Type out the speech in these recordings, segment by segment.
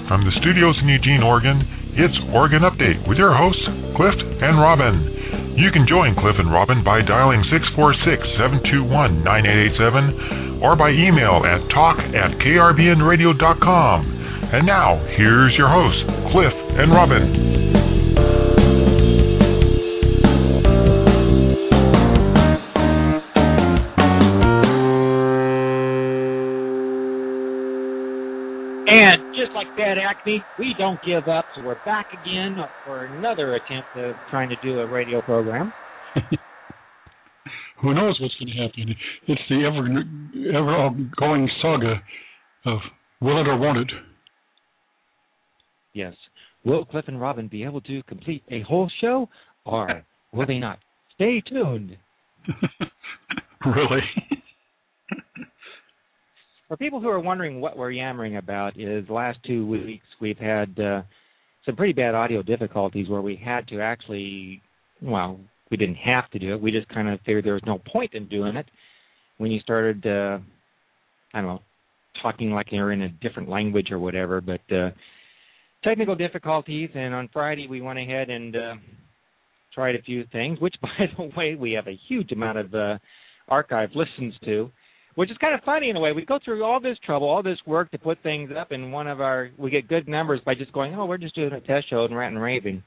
From the studios in Eugene, Oregon, it's Oregon Update with your hosts, Cliff and Robin. You can join Cliff and Robin by dialing 646-721-9887 or by email at talk@krbnradio.com. And now, here's your hosts, Cliff and Robin. And just like Bad Acme, we don't give up, so we're back again for another attempt of trying to do a radio program. Who knows what's going to happen? It's the ever-going saga of will it or won't it? Yes. Will Cliff and Robin be able to complete a whole show, or will they not? Stay tuned. Really? For people who are wondering what we're yammering about, is the last 2 weeks we've had some pretty bad audio difficulties where we had to actually, well, we didn't have to do it. We just kind of figured there was no point in doing it when you started, I don't know, talking like you're in a different language or whatever. But technical difficulties, and on Friday we went ahead and tried a few things, which, by the way, we have a huge amount of archive listens to. Which is kind of funny in a way. We go through all this trouble, all this work to put things up, and we get good numbers by just going, we're just doing a test show and ranting and raving.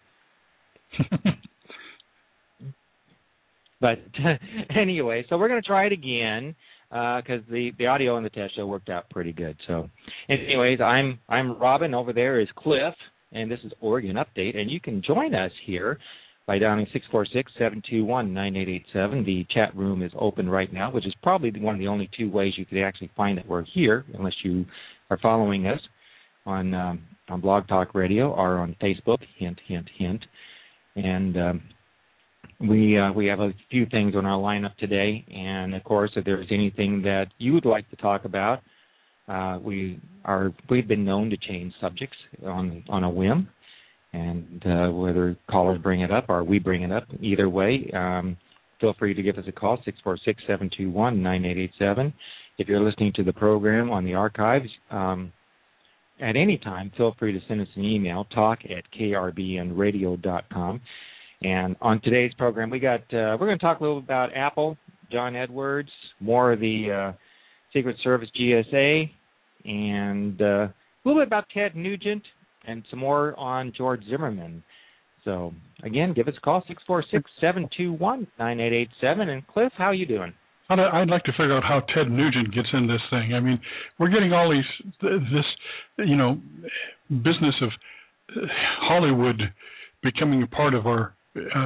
But anyway, so we're going to try it again because the audio on the test show worked out pretty good. So anyways, I'm Robin. Over there is Cliff, and this is Oregon Update. And you can join us here by dialing 646-721-9887. The chat room is open right now, which is probably one of the only two ways you could actually find that we're here, unless you are following us on Blog Talk Radio or on Facebook. Hint, hint, hint. And we have a few things on our lineup today. And of course, if there's anything that you would like to talk about, we've been known to change subjects on a whim. And whether callers bring it up or we bring it up, either way, feel free to give us a call, 646-721-9887. If you're listening to the program on the archives, at any time, feel free to send us an email, talk@krbnradio.com. And on today's program, we're going to talk a little about Apple, John Edwards, more of the Secret Service GSA, and a little bit about Ted Nugent, and some more on George Zimmerman. So, again, give us a call, 646-721-9887. And, Cliff, how are you doing? I'd like to figure out how Ted Nugent gets in this thing. I mean, we're getting all this business of Hollywood becoming a part of our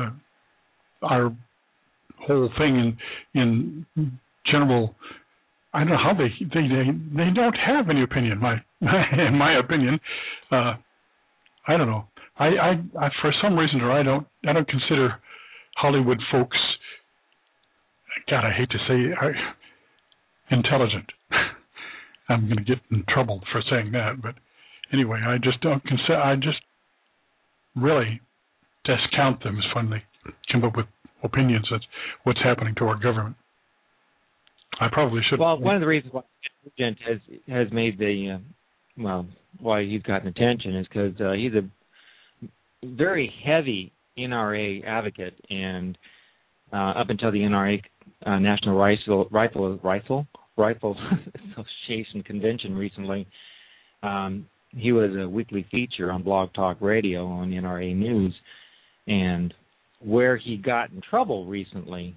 whole thing in general. I don't know how they don't have any opinion. In my opinion, I don't know. I for some reason or I don't consider Hollywood folks. God, I hate to say intelligent. I'm going to get in trouble for saying that, but anyway, I just don't consider. I just really discount them as when they come up with opinions. That's what's happening to our government. I probably should. Well, one of the reasons why Nugent has made the why he's gotten attention is because he's a very heavy NRA advocate, and up until the NRA National Rifle Association convention recently, he was a weekly feature on Blog Talk Radio on NRA News, and where he got in trouble recently.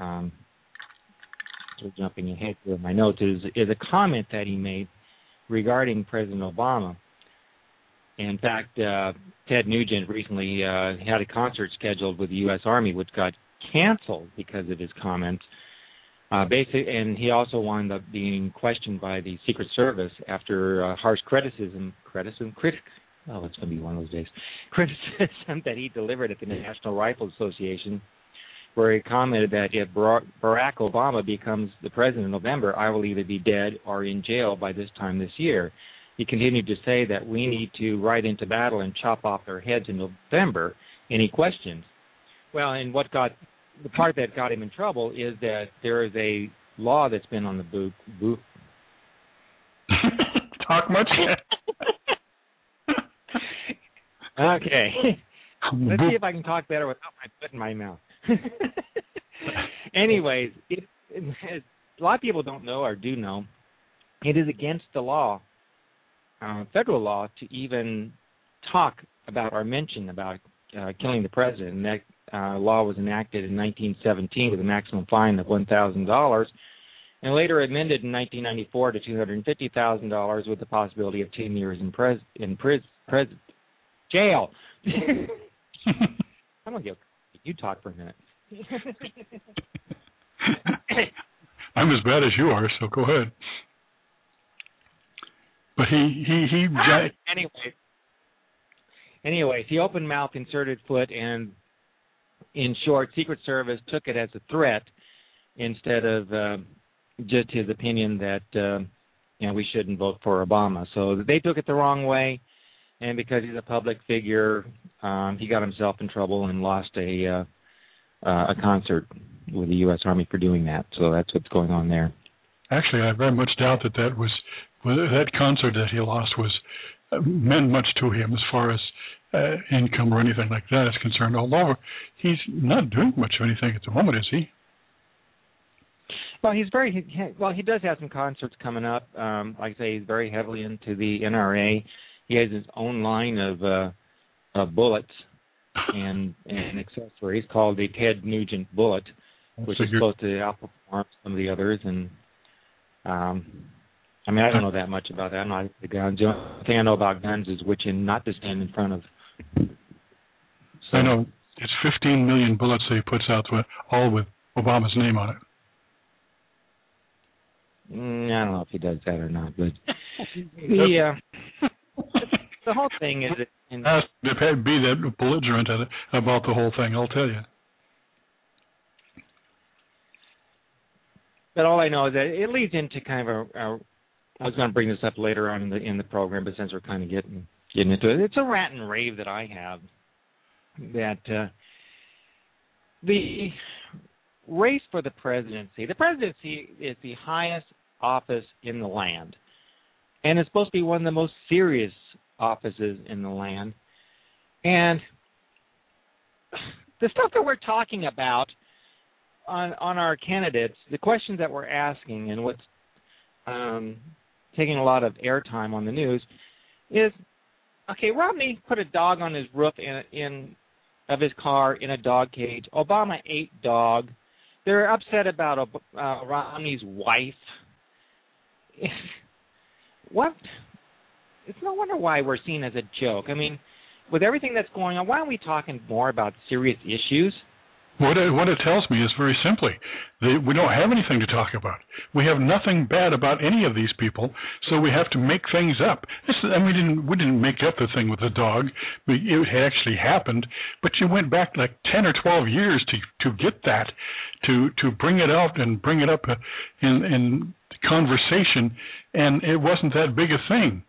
Jumping ahead with my notes is a comment that he made regarding President Obama. In fact, Ted Nugent recently had a concert scheduled with the U.S. Army, which got canceled because of his comments. And he also wound up being questioned by the Secret Service after harsh criticism. Oh, it's going to be one of those days. Criticism that he delivered at the National Rifle Association, where he commented that if Barack Obama becomes the president in November, I will either be dead or in jail by this time this year. He continued to say that we need to ride into battle and chop off their heads in November. Any questions? Well, and the part that got him in trouble is that there is a law that's been on the booth. Talk much? Okay. Let's see if I can talk better without my foot in my mouth. Anyways, a lot of people don't know or do know, it is against the law, federal law, to even talk about or mention about killing the president. And that law was enacted in 1917 with a maximum fine of $1,000, and later amended in 1994 to $250,000 with the possibility of 10 years in jail. I'm gonna you talk for a minute. I'm as bad as you are, so go ahead. But Anyways, he open mouth, inserted foot, and in short, Secret Service took it as a threat instead of just his opinion that we shouldn't vote for Obama. So they took it the wrong way, and because he's a public figure, he got himself in trouble and lost a concert with the U.S. Army for doing that. So that's what's going on there. Actually, I very much doubt that concert that he lost meant much to him as far as income or anything like that is concerned. Although he's not doing much of anything at the moment, is he? Well, he does have some concerts coming up. Like I say, he's very heavily into the NRA. He has his own line of bullets and accessories called the Ted Nugent bullet, which is supposed to outperform some of the others. And I don't know that much about that. I'm not into guns. The only thing I know about guns is which end not to stand in front of. So, I know it's 15 million bullets that he puts out, all with Obama's name on it. I don't know if he does that or not, but the whole thing is be that belligerent about the whole thing, I'll tell you. But all I know is that it leads into kind of I was going to bring this up later on in the program, but since we're kind of getting into it, it's a rant and rave that I have that the race for the presidency is the highest office in the land, and it's supposed to be one of the most serious offices in the land. And the stuff that we're talking about on our candidates, the questions that we're asking, and what's taking a lot of airtime on the news is, okay, Romney put a dog on his roof of his car in a dog cage. Obama ate dog. They're upset about Romney's wife. What? It's no wonder why we're seen as a joke. I mean, with everything that's going on, why aren't we talking more about serious issues? What it tells me is very simply, we don't have anything to talk about. We have nothing bad about any of these people, so we have to make things up. We didn't make up the thing with the dog. It actually happened, but you went back like 10 or 12 years to get that, to bring it out and bring it up in conversation, and it wasn't that big a thing.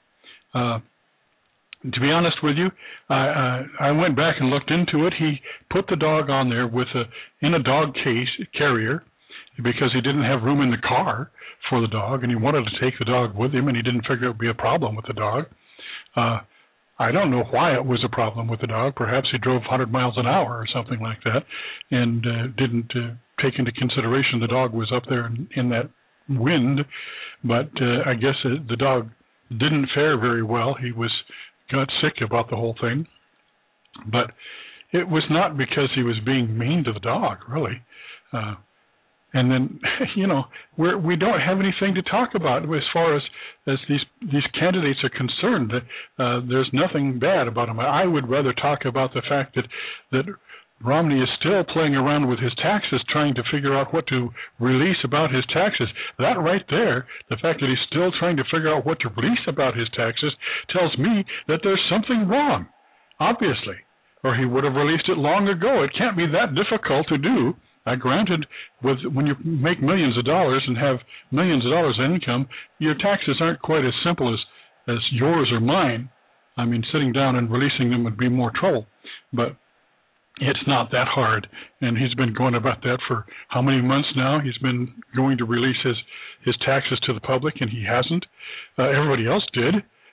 To be honest with you, I went back and looked into it. He put the dog on there in a dog carrier because he didn't have room in the car for the dog, and he wanted to take the dog with him, and he didn't figure it would be a problem with the dog. I don't know why it was a problem with the dog. Perhaps he drove 100 miles an hour or something like that and didn't take into consideration the dog was up there in that wind. But I guess the dog didn't fare very well. He got sick about the whole thing. But it was not because he was being mean to the dog, really. And then, we don't have anything to talk about as far as these candidates are concerned. There's nothing bad about them. I would rather talk about the fact that Romney is still playing around with his taxes, trying to figure out what to release about his taxes. That right there, the fact that he's still trying to figure out what to release about his taxes, tells me that there's something wrong, obviously, or he would have released it long ago. It can't be that difficult to do. Granted, when you make millions of dollars and have millions of dollars in income, your taxes aren't quite as simple as yours or mine. I mean, sitting down and releasing them would be more trouble, but it's not that hard, and he's been going about that for how many months now? He's been going to release his taxes to the public, and he hasn't. Everybody else did.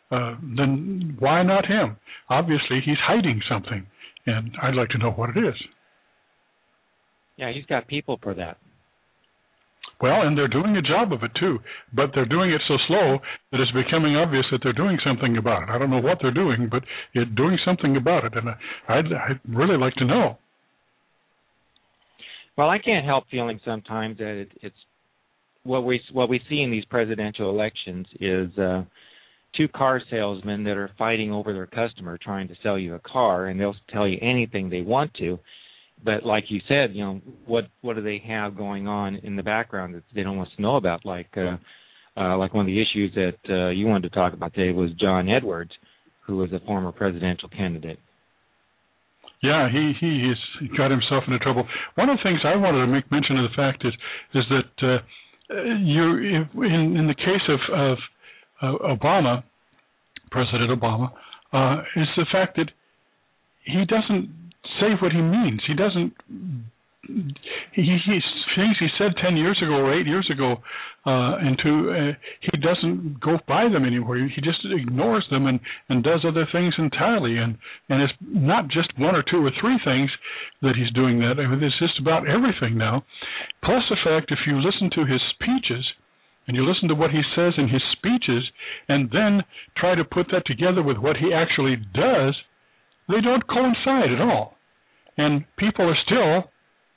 then why not him? Obviously, he's hiding something, and I'd like to know what it is. Yeah, he's got people for that. Well, and they're doing a job of it, too, but they're doing it so slow that it's becoming obvious that they're doing something about it. I don't know what they're doing, but they're doing something about it, and I'd really like to know. Well, I can't help feeling sometimes that it's what we see in these presidential elections is two car salesmen that are fighting over their customer trying to sell you a car, and they'll tell you anything they want to. But like you said, what do they have going on in the background that they don't want us to know about? Like one of the issues that you wanted to talk about today was John Edwards, who was a former presidential candidate. Yeah, he's got himself into trouble. One of the things I wanted to make mention of the fact is that in the case of Obama, President Obama, is the fact that he doesn't say what he means. He doesn't. Things he said 10 years ago or 8 years ago, he doesn't go by them anymore. He just ignores them and does other things entirely. And it's not just one or two or three things that he's doing that. I mean, it's just about everything now. Plus the fact, if you listen to his speeches and you listen to what he says in his speeches and then try to put that together with what he actually does, they don't coincide at all. And people are still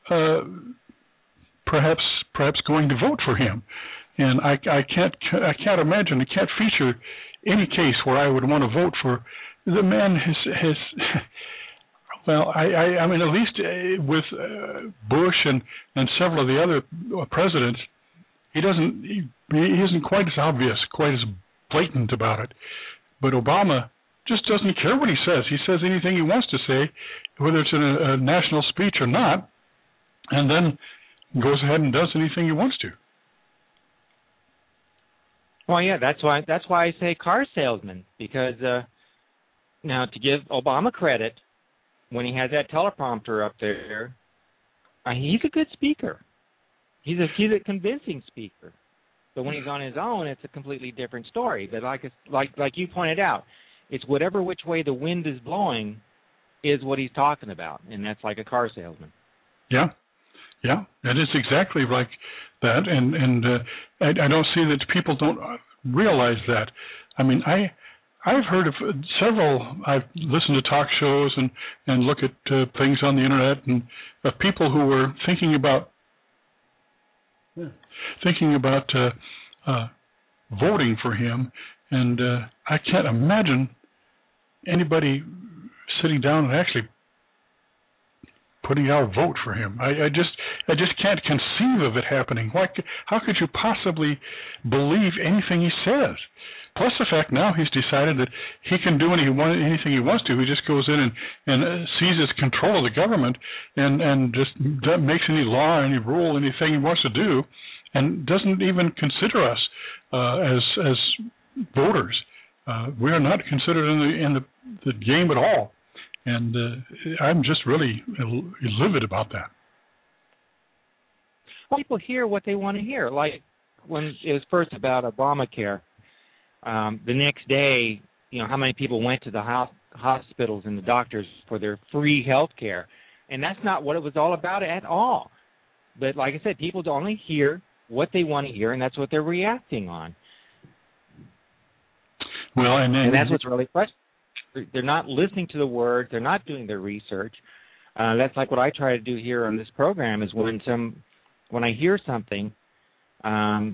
perhaps going to vote for him. And I can't imagine, I can't feature any case where I would want to vote for the man. Has well, I mean, at least with Bush and several of the other presidents, he isn't quite as obvious, quite as blatant about it. But Obama just doesn't care what he says. He says anything he wants to say, whether it's in a national speech or not, and then goes ahead and does anything he wants to. Well, yeah, that's why I say car salesman, because now to give Obama credit, when he has that teleprompter up there, he's a good speaker. He's a convincing speaker. But when he's on his own, it's a completely different story. But like you pointed out, it's whatever which way the wind is blowing is what he's talking about, and that's like a car salesman. Yeah, it is exactly like that, and I don't see that people don't realize that. I mean, I've heard of several. I've listened to talk shows and look at things on the internet, and of people who were thinking about voting for him, and I can't imagine anybody sitting down and actually putting out a vote for him. I just can't conceive of it happening. How could you possibly believe anything he says? Plus the fact now he's decided that he can do anything he wants to. He just goes in and seizes control of the government and just makes any law, any rule, anything he wants to do, and doesn't even consider us as voters. We are not considered in the game at all. And I'm just really livid about that. People hear what they want to hear. Like when it was first about Obamacare, the next day, how many people went to the hospitals and the doctors for their free health care. And that's not what it was all about at all. But like I said, people only hear what they want to hear, and that's what they're reacting on. Well, and that's what's really frustrating. They're not listening to the words. They're not doing their research. That's like what I try to do here on this program is when I hear something, I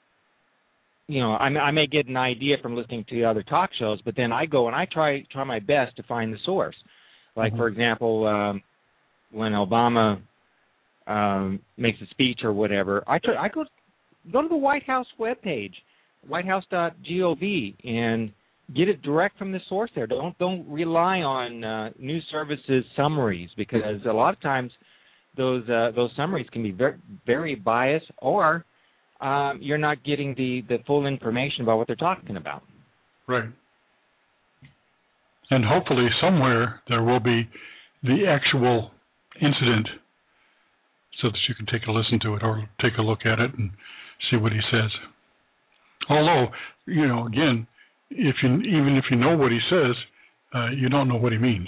may get an idea from listening to the other talk shows, but then I go and I try my best to find the source. Like, for example, when Obama makes a speech or whatever, I go to the White House webpage, whitehouse.gov, and get it direct from the source there. Don't rely on news services summaries, because a lot of times those summaries can be very, very biased, or you're not getting the full information about what they're talking about. Right. And hopefully somewhere there will be the actual incident so that you can take a listen to it or take a look at it and see what he says. Although, again, even if you know what he says, you don't know what he means.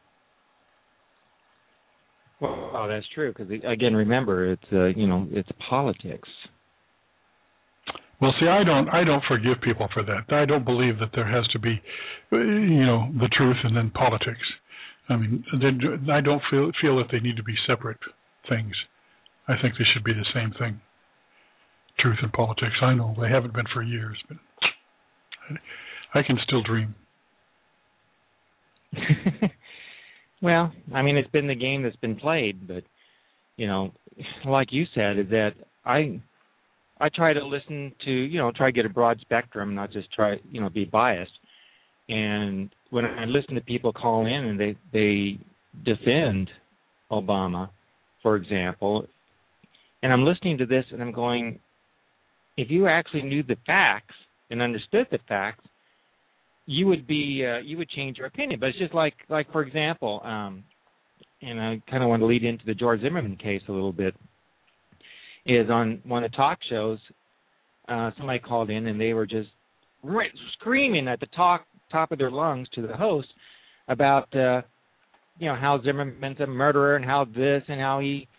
Well, that's true because again, remember, it's it's politics. Well, see, I don't forgive people for that. I don't believe that there has to be, the truth and then politics. I mean, I don't feel that they need to be separate things. I think they should be the same thing. Truth and politics. I know they haven't been for years, but I can still dream. Well, I mean, it's been the game that's been played, but like you said, is that I try to listen to try to get a broad spectrum, not just try be biased. And when I listen to people call in and they defend Obama, for example, and I'm listening to this and I'm going, if you actually knew the facts and understood the facts, you would change your opinion. But it's just like for example, and I kind of want to lead into the George Zimmerman case a little bit, is on one of the talk shows, somebody called in and they were just screaming at the top of their lungs to the host about how Zimmerman's a murderer and how this and how he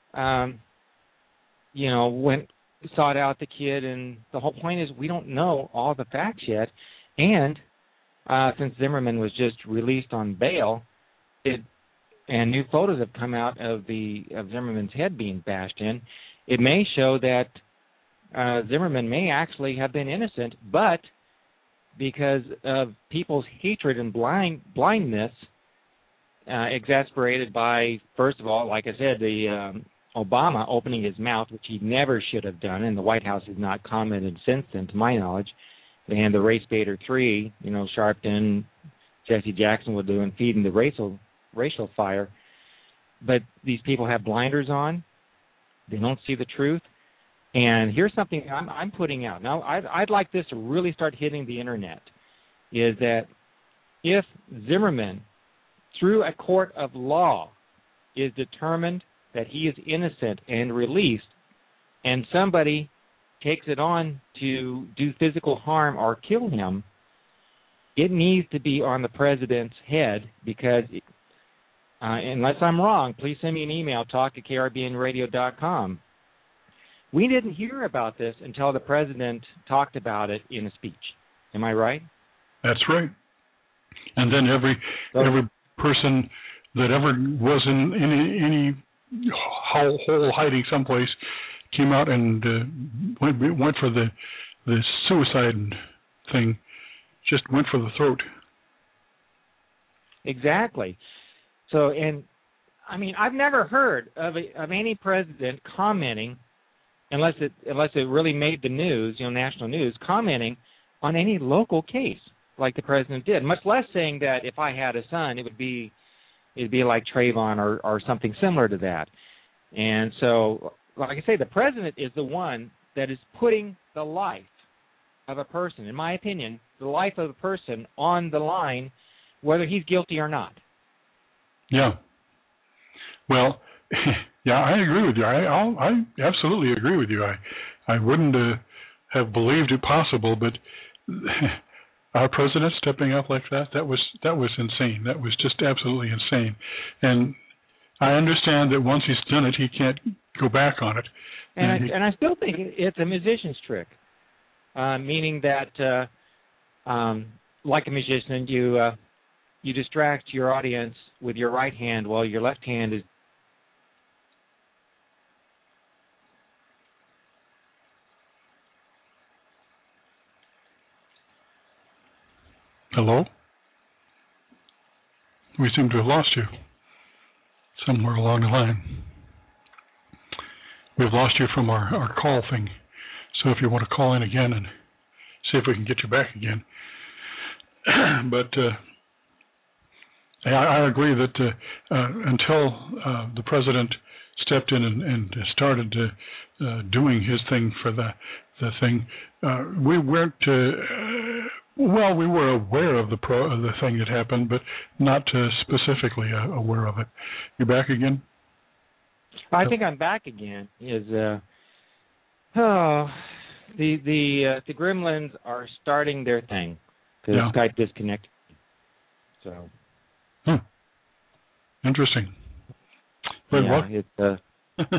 sought out the kid, and the whole point is we don't know all the facts yet. And since Zimmerman was just released on bail, and new photos have come out of Zimmerman's head being bashed in, it may show that Zimmerman may actually have been innocent, but because of people's hatred and blindness, exasperated by, first of all, like I said, the Obama opening his mouth, which he never should have done, and the White House has not commented since then, to my knowledge. And the Race Baiter 3, Sharpton, Jesse Jackson will do, and feeding the racial fire. But these people have blinders on. They don't see the truth. And here's something I'm putting out. Now, I'd like this to really start hitting the Internet, is that if Zimmerman, through a court of law, is determined that he is innocent and released, and somebody takes it on to do physical harm or kill him, it needs to be on the president's head because, unless I'm wrong, please send me an email, talk@krbnradio.com. We didn't hear about this until the president talked about it in a speech. Am I right? That's right. And then every person that ever was in any hole hiding someplace came out and went for the suicide thing, just went for the throat. Exactly. So, and I mean, I've never heard of any president commenting, unless it really made the news, national news, commenting on any local case like the president did. Much less saying that if I had a son, it'd be like Trayvon or something similar to that. And so, like I say, the president is the one that is putting the life of a person, in my opinion, the life of a person on the line, whether he's guilty or not. Yeah. Well, yeah, I agree with you. I absolutely agree with you. I wouldn't have believed it possible, but our president stepping up like that was insane. That was just absolutely insane. And I understand that once he's done it, he can't go back on it. And I still think it's a musician's trick, meaning that, like a musician, you distract your audience with your right hand while your left hand is. Hello? We seem to have lost you somewhere along the line. We've lost you from our call thing. So if you want to call in again and see if we can get you back again. But I agree that until the president stepped in and started doing his thing for the thing, we weren't. Well, we were aware of the thing that happened, but not specifically aware of it. You back again? I think I'm back again. The gremlins are starting their thing. because Skype disconnected. So. Interesting. It's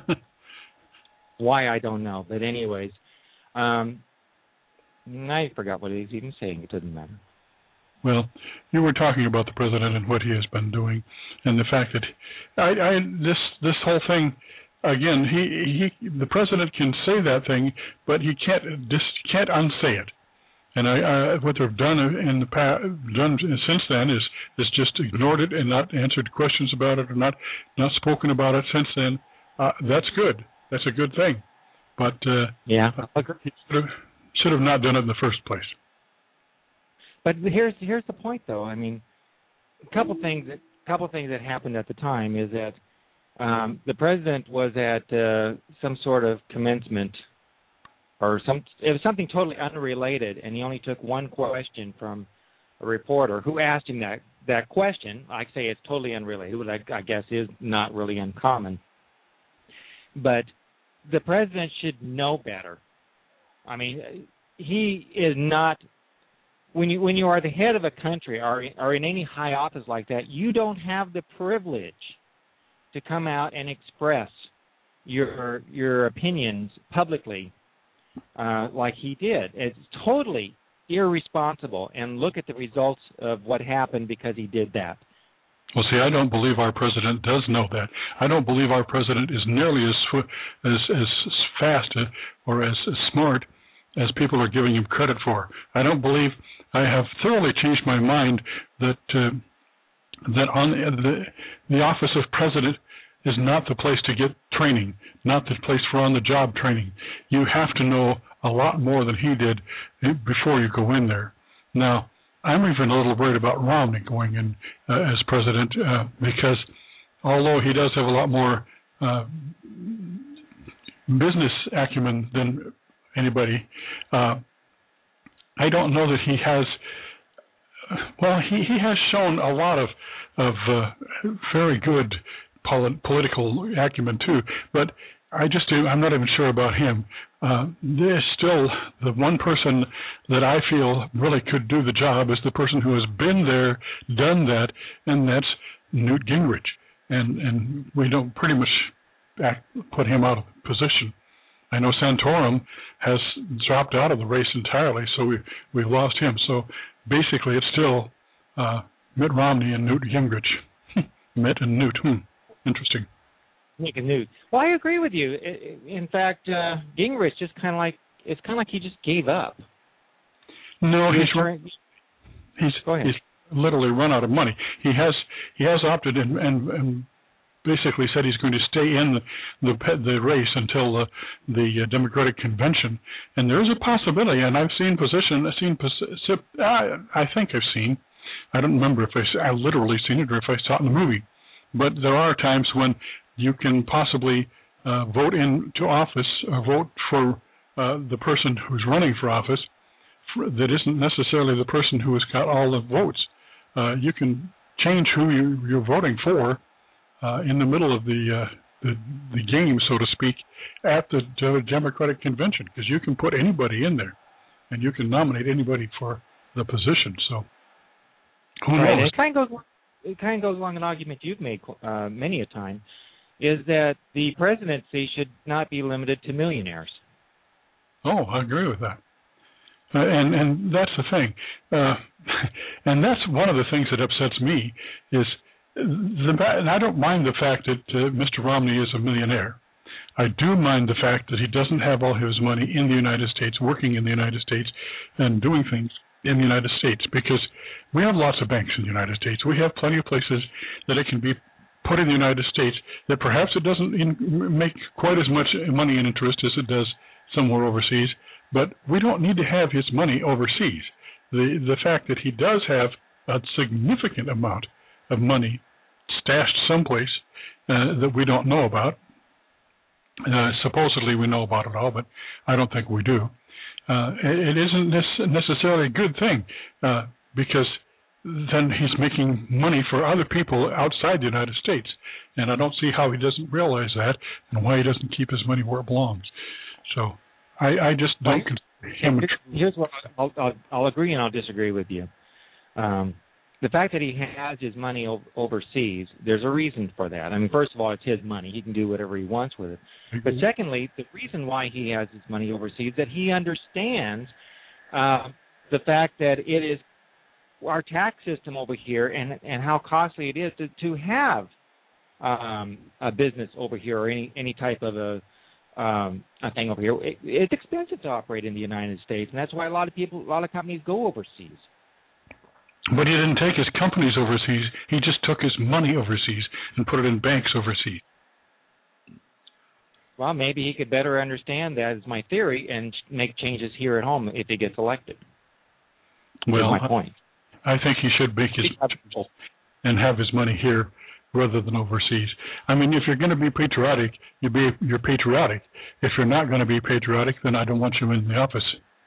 why I don't know, but anyways, I forgot what he was even saying. It doesn't matter. Well, you were talking about the president and what he has been doing, and the fact that this whole thing. Again, the president can say that thing, but he can't unsay it. And what they've done in the past, done since then, is just ignored it and not answered questions about it, or not spoken about it since then. That's good. That's a good thing. But he should have not done it in the first place. But here's the point, though. I mean, a couple things that happened at the time is that the president was at some sort of commencement. It was something totally unrelated, and he only took one question from a reporter who asked him that question. I say it's totally unrelated, which I guess is not really uncommon. But the president should know better. I mean, he is not. When you are the head of a country or in any high office like that, you don't have the privilege to come out and express your opinions publicly. Like he did. It's totally irresponsible, and look at the results of what happened because he did that. Well, see, I don't believe our president does know that. I don't believe our president is nearly as fast or as smart as people are giving him credit for. I don't believe. I have thoroughly changed my mind that on the office of president is not the place to get training, not the place for on-the-job training. You have to know a lot more than he did before you go in there. Now, I'm even a little worried about Romney going in as president because although he does have a lot more business acumen than anybody, I don't know that he has. Well, he has shown a lot of very good political acumen too, but I'm not even sure about him. There's still the one person that I feel really could do the job is the person who has been there, done that, and that's Newt Gingrich. And we don't pretty much put him out of position. I know Santorum has dropped out of the race entirely, so we've lost him. So basically, it's still Mitt Romney and Newt Gingrich. Mitt and Newt. Interesting. Nick and Newt. Well, I agree with you. In fact, Gingrich it's kind of like he just gave up. No, he's literally run out of money. He has opted and basically said he's going to stay in the race until the Democratic convention. And there is a possibility, and I think I've seen. I don't remember if I literally seen it or if I saw it in the movie. But there are times when you can possibly vote into office or vote for the person who's running for office that isn't necessarily the person who has got all the votes. You can change who you're voting for in the middle of the game, so to speak, at the Democratic convention, because you can put anybody in there and you can nominate anybody for the position. So who knows? It kind of goes along an argument you've made many a time, is that the presidency should not be limited to millionaires. Oh, I agree with that. And that's the thing. And that's one of the things that upsets me is, and I don't mind the fact that Mr. Romney is a millionaire. I do mind the fact that he doesn't have all his money in the United States, working in the United States, and doing things in the United States, because we have lots of banks in the United States. We have plenty of places that it can be put in the United States that perhaps it doesn't make quite as much money and interest as it does somewhere overseas, but we don't need to have his money overseas. The fact that he does have a significant amount of money stashed someplace that we don't know about. Supposedly we know about it all, but I don't think we do. It isn't necessarily a good thing because then he's making money for other people outside the United States. And I don't see how he doesn't realize that and why he doesn't keep his money where it belongs. So I just don't consider Here's what I'll agree and I'll disagree with you. The fact that he has his money overseas, there's a reason for that. I mean, first of all, it's his money. He can do whatever he wants with it. But secondly, the reason why he has his money overseas is that he understands the fact that it is our tax system over here and how costly it is to have a business over here or any type of a thing over here. It's expensive to operate in the United States, and that's why a lot of companies go overseas. But he didn't take his companies overseas. He just took his money overseas and put it in banks overseas. Well, maybe he could better understand that, is my theory, and make changes here at home if he gets elected. Well, that's my point. I think he should make his and have his money here rather than overseas. I mean, if you're going to be patriotic, you're patriotic. If you're not going to be patriotic, then I don't want you in the office.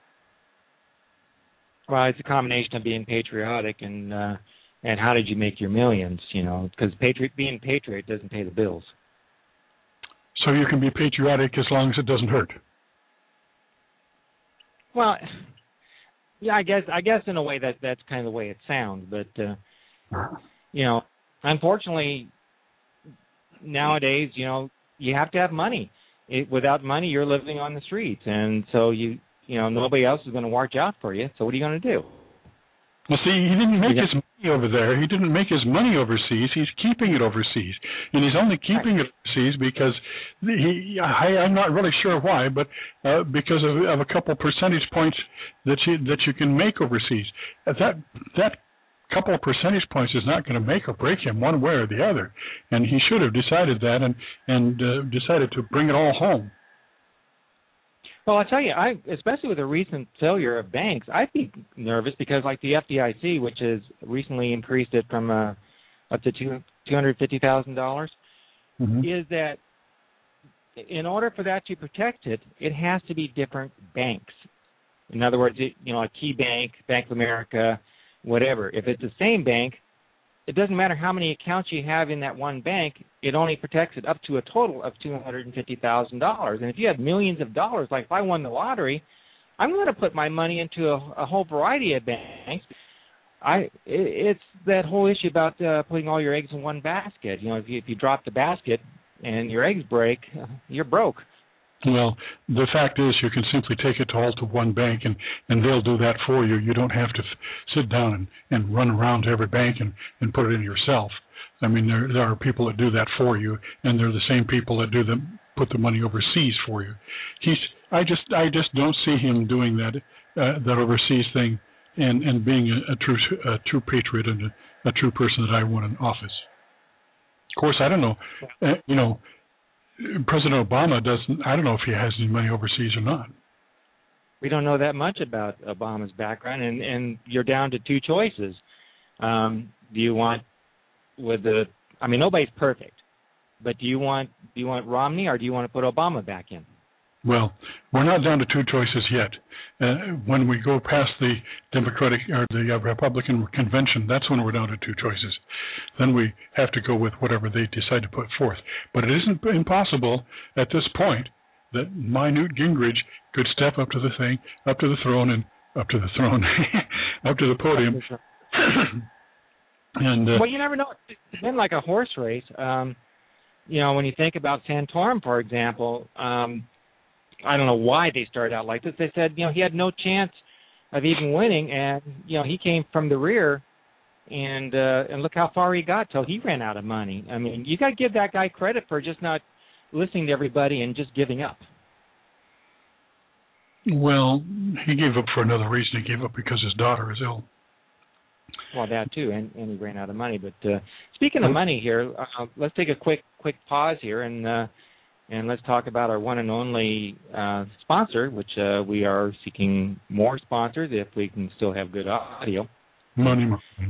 Well, it's a combination of being patriotic and how did you make your millions, because being patriot doesn't pay the bills. So you can be patriotic as long as it doesn't hurt. Well, yeah, I guess in a way that's kind of the way it sounds, but unfortunately nowadays, you have to have money. Without money, you're living on the streets, and so nobody else is going to watch out for you. So what are you going to do? Well, see, he didn't make his money over there. He didn't make his money overseas. He's keeping it overseas, and he's only keeping it overseas because I'm not really sure why, but because of a couple percentage points that you can make overseas. That couple of percentage points is not going to make or break him one way or the other, and he should have decided that and decided to bring it all home. Well, I'll tell you, especially with the recent failure of banks, I'd be nervous because, like the FDIC, which has recently increased it from up to $250,000, is that in order for that to protect it, it has to be different banks. In other words, a Key Bank, Bank of America, whatever. If it's the same bank, it doesn't matter how many accounts you have in that one bank, it only protects it up to a total of $250,000. And if you have millions of dollars, like if I won the lottery, I'm going to put my money into a whole variety of banks. It's that whole issue about putting all your eggs in one basket. If you drop the basket and your eggs break, you're broke. Well, the fact is you can simply take it all to one bank, and they'll do that for you. You don't have to sit down and run around to every bank and put it in yourself. I mean, there are people that do that for you, and they're the same people that put the money overseas for you. I just don't see him doing that overseas thing and being a true patriot and a true person that I want in office. Of course, I don't know. President Obama doesn't. I don't know if he has any money overseas or not. We don't know that much about Obama's background, and you're down to two choices. Do you want nobody's perfect, but do you want Romney or do you want to put Obama back in? Well, we're not down to two choices yet. When we go past the Democratic or the Republican convention, that's when we're down to two choices. Then we have to go with whatever they decide to put forth. But it isn't impossible at this point that Newt Gingrich could step up to the podium. And well, you never know. It's been like a horse race. When you think about Santorum, for example, I don't know why they started out like this. They said, he had no chance of even winning, and he came from the rear, and look how far he got till he ran out of money. I mean, you got to give that guy credit for just not listening to everybody and just giving up. Well, he gave up for another reason. He gave up because his daughter is ill. Well, that too, and he ran out of money. But speaking of money here, let's take a quick pause here and let's talk about our one and only sponsor, which we are seeking more sponsors if we can still have good audio. Money.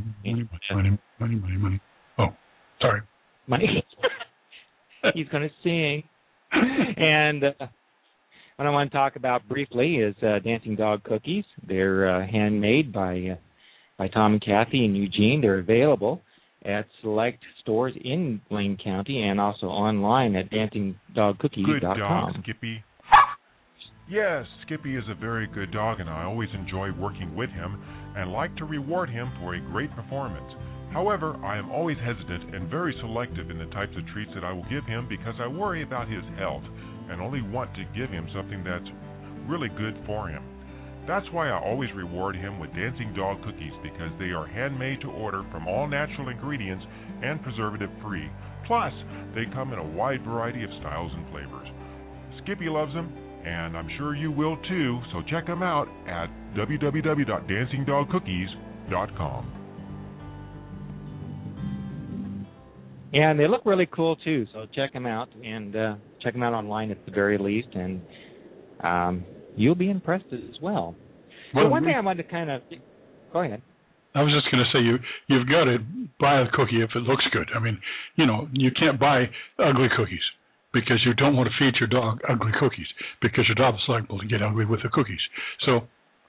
Oh, sorry. Money. He's going to sing. And what I want to talk about briefly is Dancing Dog Cookies. They're handmade by Tom and Kathy in Eugene. They're available at select stores in Blaine County and also online at dancingdogcookies.com. Good dog, Skippy. Yes, Skippy is a very good dog, and I always enjoy working with him and like to reward him for a great performance. However, I am always hesitant and very selective in the types of treats that I will give him because I worry about his health and only want to give him something that's really good for him. That's why I always reward him with Dancing Dog cookies, because they are handmade to order from all natural ingredients and preservative-free. Plus, they come in a wide variety of styles and flavors. Skippy loves them, and I'm sure you will too, so check them out at www.dancingdogcookies.com. And they look really cool too, so check them out, and check them out online at the very least, and you'll be impressed as well. So one thing I wanted to kind of... Go ahead. I was just going to say, you've got to buy a cookie if it looks good. I mean, you can't buy ugly cookies because you don't want to feed your dog ugly cookies because your dog is liable to get ugly with the cookies. So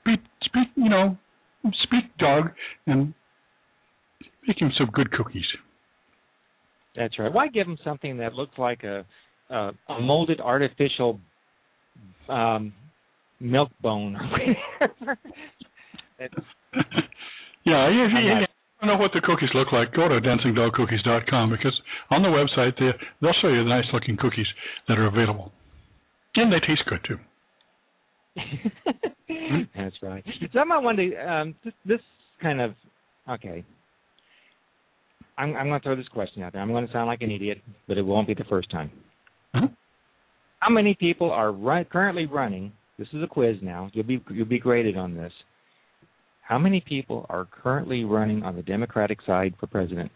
speak dog and make him some good cookies. That's right. Why give him something that looks like a molded artificial milk bone or whatever? Yeah, if you don't know what the cookies look like, go to dancingdogcookies.com, because on the website they'll show you the nice-looking cookies that are available. And they taste good, too. That's right. So I might want to, this kind of, okay. I'm going to throw this question out there. I'm going to sound like an idiot, but it won't be the first time. Uh-huh. How many people are currently running? This is a quiz now. You'll be graded on this. How many people are currently running on the Democratic side for president?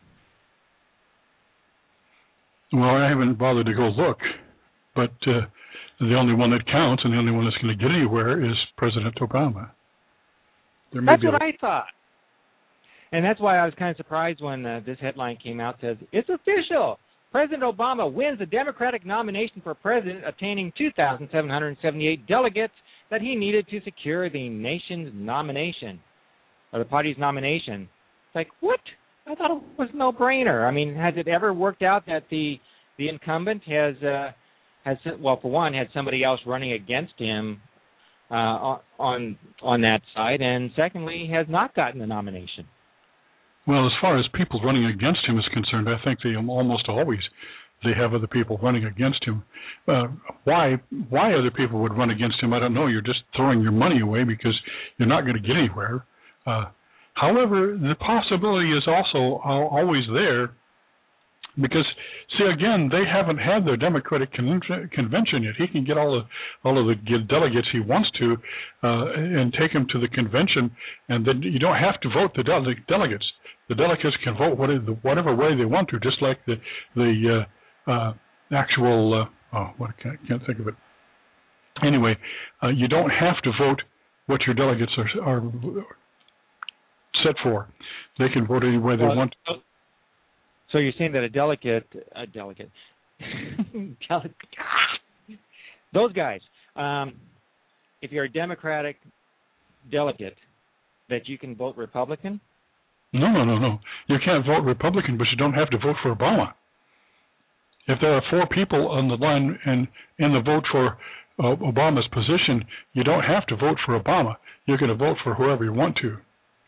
Well, I haven't bothered to go look, but the only one that counts and the only one that's going to get anywhere is President Obama. That's what I thought. And that's why I was kind of surprised when this headline came out. Says, it's official. President Obama wins the Democratic nomination for president, obtaining 2,778 delegates that he needed to secure the nation's nomination, or the party's nomination. It's like, what? I thought it was a no-brainer. I mean, has it ever worked out that the incumbent has well, for one, had somebody else running against him on that side, and secondly, has not gotten the nomination? Well, as far as people running against him is concerned, I think they almost always have other people running against him. Why other people would run against him, I don't know. You're just throwing your money away because you're not going to get anywhere. However, the possibility is also always there because, see, again, they haven't had their Democratic convention yet. He can get all of the delegates he wants to and take them to the convention, and then you don't have to vote the delegates. The delegates can vote whatever way they want to, just like the actual. I can't think of it. Anyway, you don't have to vote what your delegates are set for. They can vote any way they want to. So you're saying that a delegate, those guys, if you're a Democratic delegate, that you can vote Republican? No. You can't vote Republican, but you don't have to vote for Obama. If there are 4 people on the line and in the vote for Obama's position, you don't have to vote for Obama. You're going to vote for whoever you want to.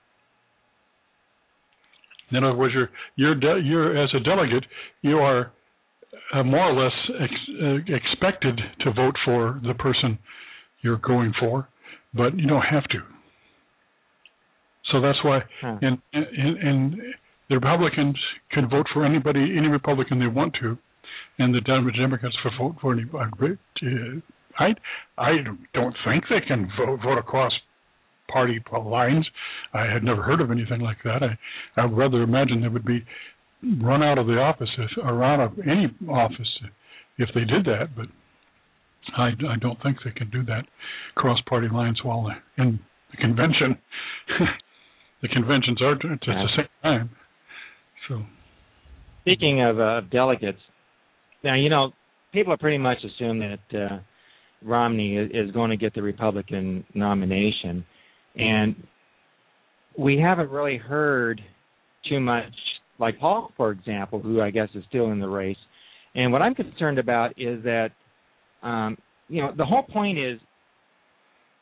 In other words, you're as a delegate, you are more or less expected to vote for the person you're going for, but you don't have to. So that's why, and the Republicans can vote for any Republican they want to, and the Democrats vote for anybody. I don't think they can vote across party lines. I had never heard of anything like that. I would rather imagine they would be run out of the office or out of any office if they did that, but I don't think they can do that cross party lines while they're in the convention. The conventions are at the same time. So, speaking of delegates, now people are pretty much assume that Romney is going to get the Republican nomination, and we haven't really heard too much, like Paul, for example, who I guess is still in the race. And what I'm concerned about is that, the whole point is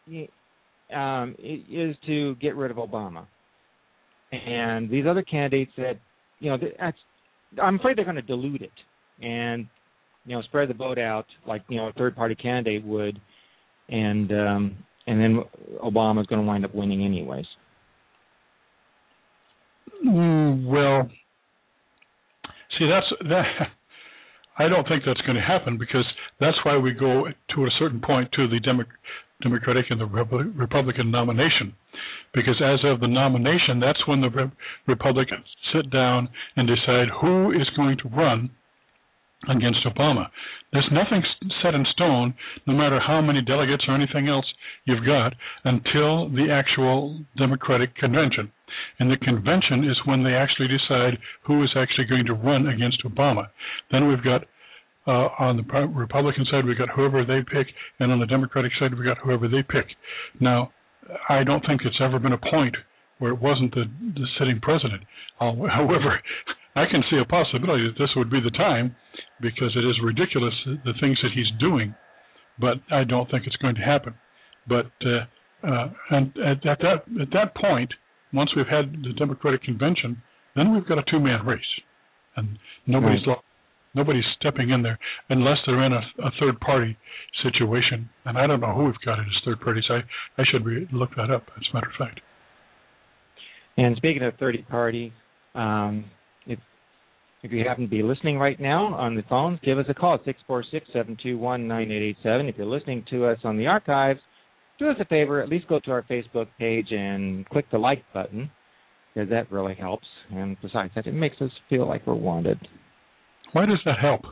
is to get rid of Obama. And these other candidates said, I'm afraid they're going to dilute it and, spread the vote out like, a third-party candidate would, and then Obama's going to wind up winning anyways. Well, see, I don't think that's going to happen, because that's why we go to a certain point to the Democratic and the Republican nomination, because as of the nomination, that's when the Republicans sit down and decide who is going to run against Obama. There's nothing set in stone, no matter how many delegates or anything else you've got, until the actual Democratic convention. And the convention is when they actually decide who is actually going to run against Obama. Then we've got, on the Republican side, we've got whoever they pick, and on the Democratic side, we've got whoever they pick. Now, I don't think it's ever been a point where it wasn't the sitting president. However, I can see a possibility that this would be the time, because it is ridiculous, the things that he's doing, but I don't think it's going to happen. But and at that point, once we've had the Democratic convention, then we've got a two-man race, and nobody's stepping in there unless they're in a third-party situation. And I don't know who we've got as third parties. I should look that up, as a matter of fact. And speaking of third-party, if you happen to be listening right now on the phones, give us a call at 646-721-9887. If you're listening to us on the archives, do us a favor, at least go to our Facebook page and click the like button, because that really helps. And besides that, it makes us feel like we're wanted. Why does that help?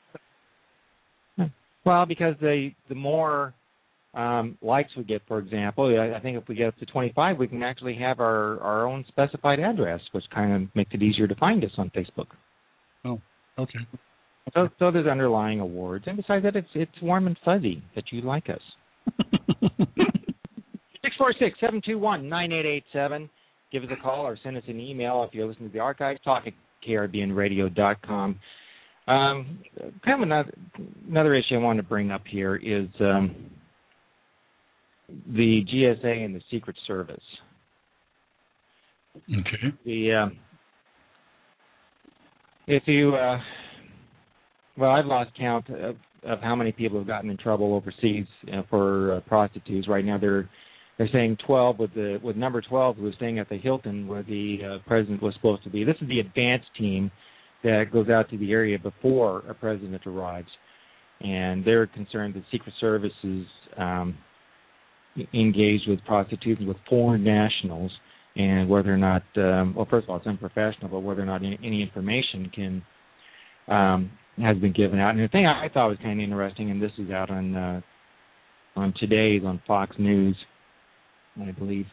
Well, because the more likes we get, for example, I think if we get up to 25, we can actually have our own specified address, which kind of makes it easier to find us on Facebook. Oh, okay. So there's underlying awards, and besides that, it's warm and fuzzy that you like us. 646-721-9887. Give us a call or send us an email if you're listening to the archives. Talk at KRBNradio.com. Kind of another issue I want to bring up here is the GSA and the Secret Service. Okay. I've lost count of how many people have gotten in trouble overseas for prostitutes. Right now, they're saying 12 with number 12, who was staying at the Hilton where the president was supposed to be. This is the advance team that goes out to the area before a president arrives, and they're concerned that Secret Service is engaged with prostitutes with foreign nationals, and whether or not, first of all, it's unprofessional, but whether or not any information has been given out. And the thing I thought was kind of interesting, and this is out on today's on Fox News, I believe,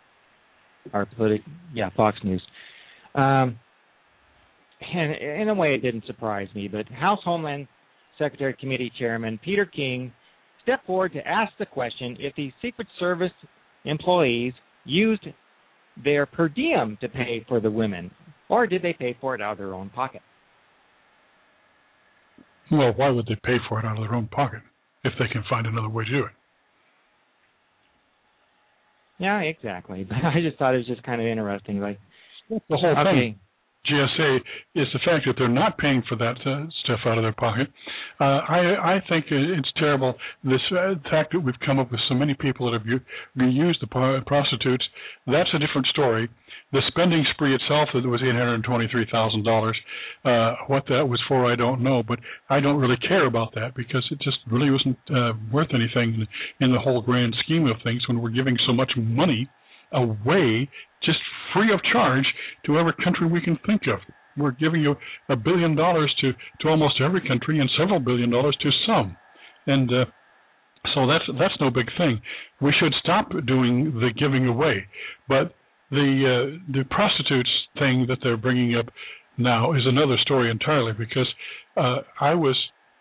Fox News. And in a way, it didn't surprise me, but House Homeland Secretary Committee Chairman Peter King stepped forward to ask the question if the Secret Service employees used their per diem to pay for the women, or did they pay for it out of their own pocket? Well, why would they pay for it out of their own pocket if they can find another way to do it? Yeah, exactly. But I just thought it was just kind of interesting. Like, the whole thing, GSA, is the fact that they're not paying for that stuff out of their pocket. I think it's terrible, this fact that we've come up with so many people that have used the prostitutes. That's a different story. The spending spree itself, that was $823,000. What that was for, I don't know, but I don't really care about that, because it just really wasn't worth anything in the whole grand scheme of things when we're giving so much money away just free of charge to every country we can think of. We're giving you $1 billion to almost every country and several $1 billion to some. And so that's no big thing. We should stop doing the giving away. But the prostitutes thing that they're bringing up now is another story entirely, because I was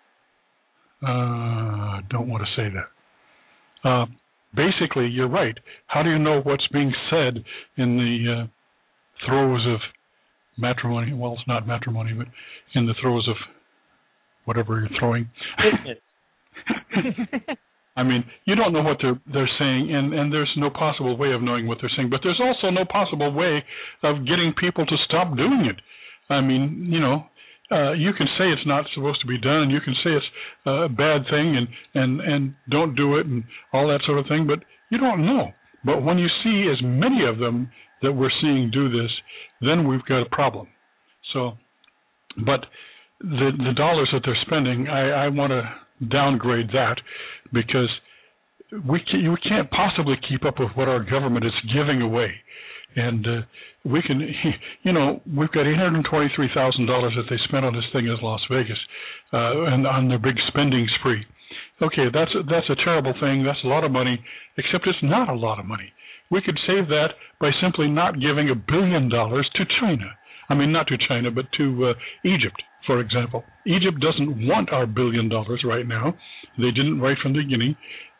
don't want to say that. Basically, you're right. How do you know what's being said in the throes of matrimony? Well, it's not matrimony, but in the throes of whatever you're throwing. I mean, you don't know what they're saying, and there's no possible way of knowing what they're saying. But there's also no possible way of getting people to stop doing it. I mean, you can say it's not supposed to be done, and you can say it's a bad thing, and don't do it, and all that sort of thing. But you don't know. But when you see as many of them that we're seeing do this, then we've got a problem. So, but the dollars that they're spending, I want to downgrade that, because we can't possibly keep up with what our government is giving away. And we can, we've got $823,000 that they spent on this thing in Las Vegas, and on their big spending spree. Okay, that's a terrible thing. That's a lot of money, except it's not a lot of money. We could save that by simply not giving $1 billion to China. I mean, not to China, but to Egypt, for example. Egypt doesn't want our $1 billion right now. They didn't right from the beginning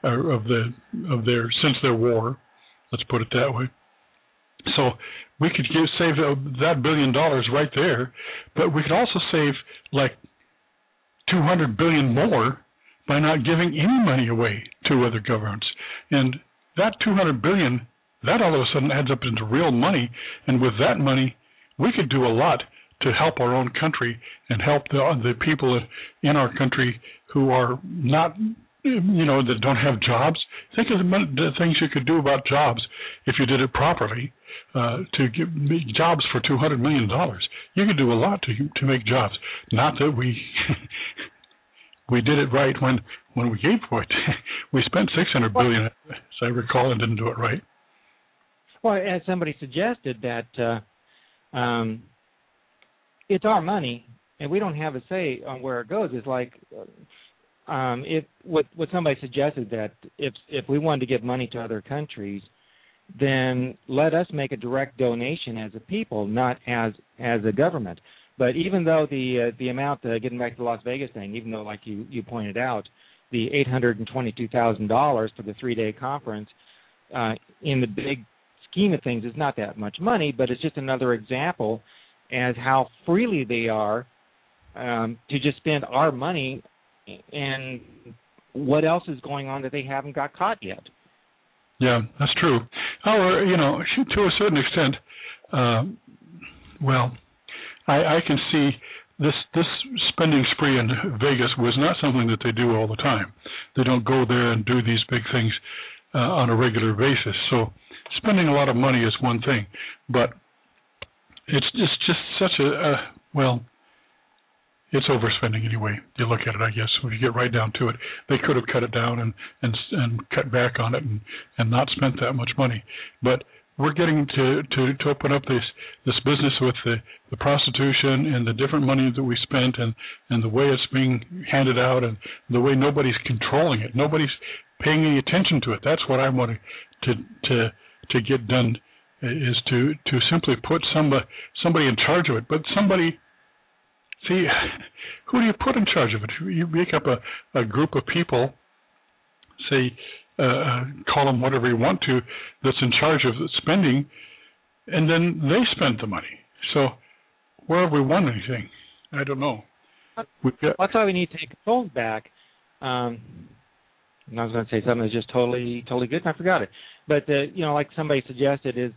since their war. Let's put it that way. So we could save that $1 billion right there, but we could also save like $200 billion more by not giving any money away to other governments. And that $200 billion, that all of a sudden adds up into real money, and with that money, we could do a lot to help our own country and help the people in our country who are not, that don't have jobs. Think of the things you could do about jobs if you did it properly, to give jobs for $200 million. You could do a lot to make jobs. Not that we we did it right when we gave for it. We spent $600 billion, as I recall, and didn't do it right. Well, as somebody suggested, that it's our money, and we don't have a say on where it goes. It's like if what somebody suggested, that if we wanted to give money to other countries, then let us make a direct donation as a people, not as a government. But even though the amount, getting back to the Las Vegas thing, even though, like you pointed out, the $822,000 for the 3-day conference, in the big scheme of things, is not that much money, but it's just another example as how freely they are to just spend our money, and what else is going on that they haven't got caught yet. Yeah, that's true. However, to a certain extent, I can see this spending spree in Vegas was not something that they do all the time. They don't go there and do these big things on a regular basis. So spending a lot of money is one thing, but it's just such it's overspending anyway. You look at it, I guess, when you get right down to it. They could have cut it down and cut back on it and not spent that much money. But we're getting to open up this business with the prostitution and the different money that we spent and the way it's being handed out and the way nobody's controlling it. Nobody's paying any attention to it. That's what I want to get done, is to simply put somebody in charge of it. But somebody, see, who do you put in charge of it? You make up a group of people, say, call them whatever you want to, that's in charge of spending, and then they spend the money. So where have we won anything? I don't know. That's why we need to take control back. And I was going to say something that's just totally good, and I forgot it. But, like somebody suggested, is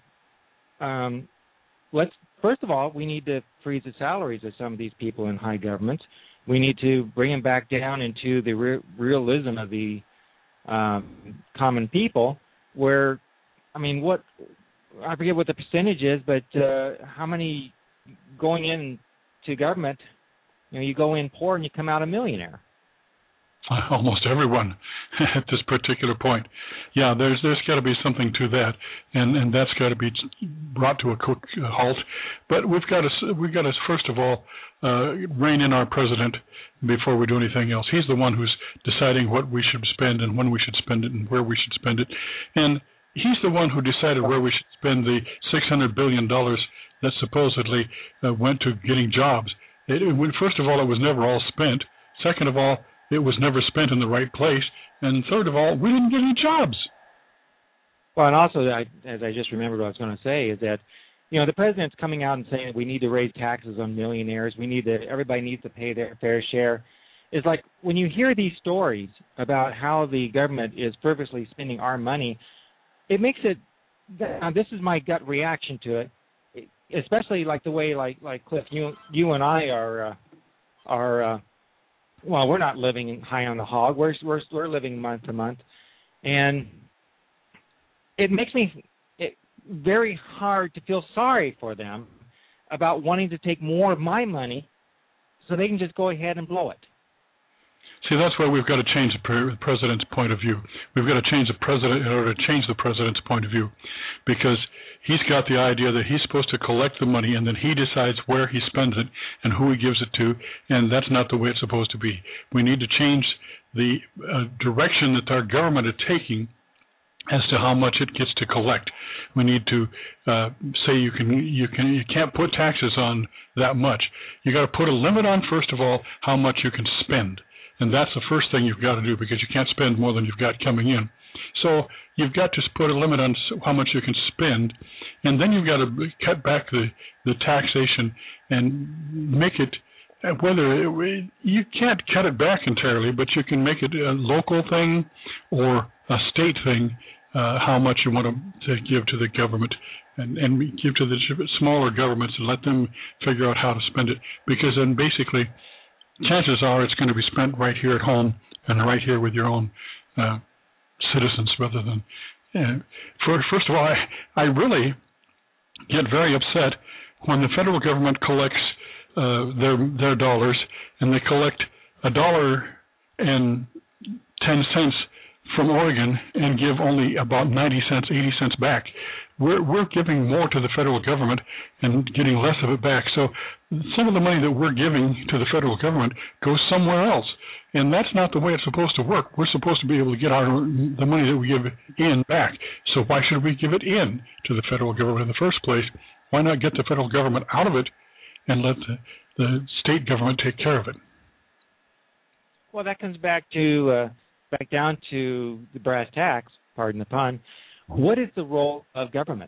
first of all, we need to freeze the salaries of some of these people in high government. We need to bring them back down into the realism of the common people, where, I forget what the percentage is, but how many going into government, you go in poor and you come out a millionaire. Almost everyone at this particular point. Yeah, there's got to be something to that, and that's got to be brought to a quick halt. But we've got to first of all rein in our president before we do anything else. He's the one who's deciding what we should spend and when we should spend it and where we should spend it. And he's the one who decided where we should spend the $600 billion that supposedly went to getting jobs. First of all, it was never all spent. Second of all, it was never spent in the right place. And third of all, we didn't get any jobs. Well, and also, as I just remembered what I was going to say, is that, the president's coming out and saying that we need to raise taxes on millionaires. Everybody needs to pay their fair share. is like when you hear these stories about how the government is purposely spending our money, it makes it. Now, this is my gut reaction to it, especially like the way like Cliff, you and I are well, we're not living high on the hog. We're living month to month, and it makes me very hard to feel sorry for them about wanting to take more of my money so they can just go ahead and blow it. See, that's why we've got to change the president's point of view. We've got to change the president in order to change the president's point of view, because he's got the idea that he's supposed to collect the money and then he decides where he spends it and who he gives it to, and that's not the way it's supposed to be. We need to change the direction that our government is taking as to how much it gets to collect. We need to say you can't put taxes on that much. You got to put a limit on, first of all, how much you can spend. And that's the first thing you've got to do, because you can't spend more than you've got coming in. So you've got to put a limit on how much you can spend, and then you've got to cut back the taxation and make it, you can't cut it back entirely, but you can make it a local thing or a state thing, how much you want to give to the government and give to the smaller governments and let them figure out how to spend it. Because then basically, chances are it's going to be spent right here at home and right here with your own citizens rather than... First of all, I really get very upset when the federal government collects their dollars, and they collect $1.10 from Oregon and give only about 90 cents, 80 cents back. We're giving more to the federal government and getting less of it back. So some of the money that we're giving to the federal government goes somewhere else, and that's not the way it's supposed to work. We're supposed to be able to get the money that we give in back. So why should we give it in to the federal government in the first place? Why not get the federal government out of it and let the state government take care of it? Well, that comes back down to the brass tacks, pardon the pun. What is the role of government?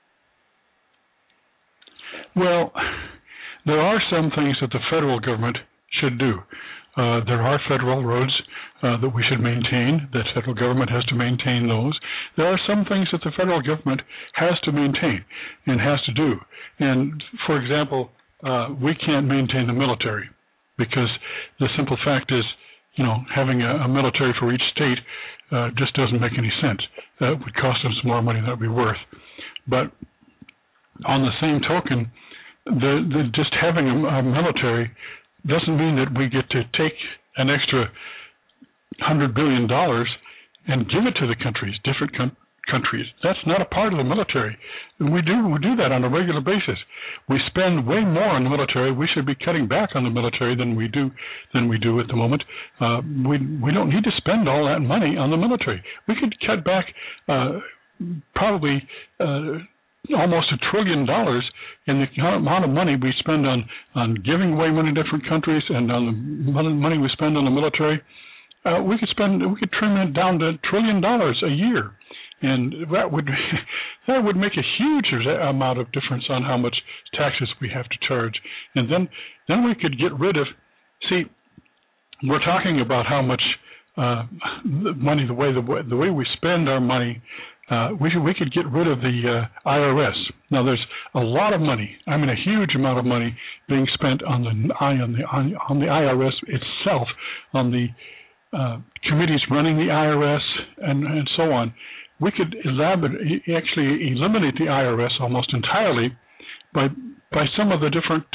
Well, there are some things that the federal government should do. There are federal roads that we should maintain. The federal government has to maintain those. There are some things that the federal government has to maintain and has to do. And, for example, we can't maintain the military because the simple fact is, having a military for each state just doesn't make any sense. That would cost us more money than it would be worth. But on the same token, just having a military doesn't mean that we get to take an extra $100 billion and give it to the countries, different countries. That's not a part of the military. And we do that on a regular basis. We spend way more on the military. We should be cutting back on the military than we do at the moment. We don't need to spend all that money on the military. We could cut back probably almost $1 trillion in the amount of money we spend on giving away money to different countries and on the money we spend on the military. We could trim it down to $1 trillion a year. And that would make a huge amount of difference on how much taxes we have to charge. And then we could get rid of. See, we're talking about how much money, the way we spend our money. We could get rid of the IRS. Now, there's a lot of money. I mean, a huge amount of money being spent on the IRS itself, on the committees running the IRS, and so on. We could actually eliminate the IRS almost entirely by some of the different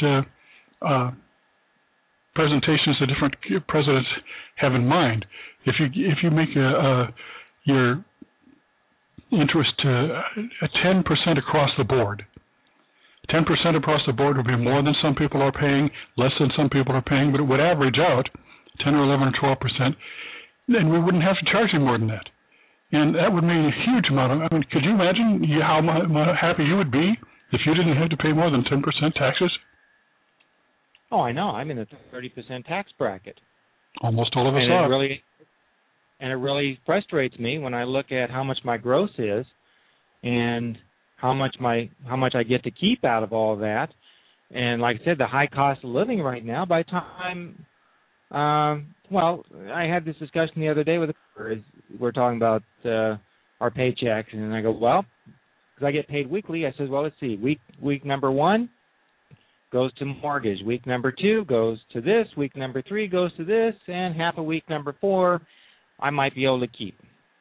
presentations the different presidents have in mind. If you make your interest 10% across the board, 10% across the board would be more than some people are paying, less than some people are paying, but it would average out 10 or 11 or 12%, and we wouldn't have to charge you more than that. And that would mean a huge amount. Could you imagine how happy you would be if you didn't have to pay more than 10% taxes? Oh, I know. I'm in the 30% tax bracket. Almost all of us are. And it really frustrates me when I look at how much my gross is and how much I get to keep out of all of that. And like I said, the high cost of living right now, by the time Well, I had this discussion the other day with we're talking about our paychecks, and I go, well, because I get paid weekly. I says, well, let's see. Week number 1 goes to mortgage. Week number 2 goes to this. Week number 3 goes to this, and half a week number 4 I might be able to keep.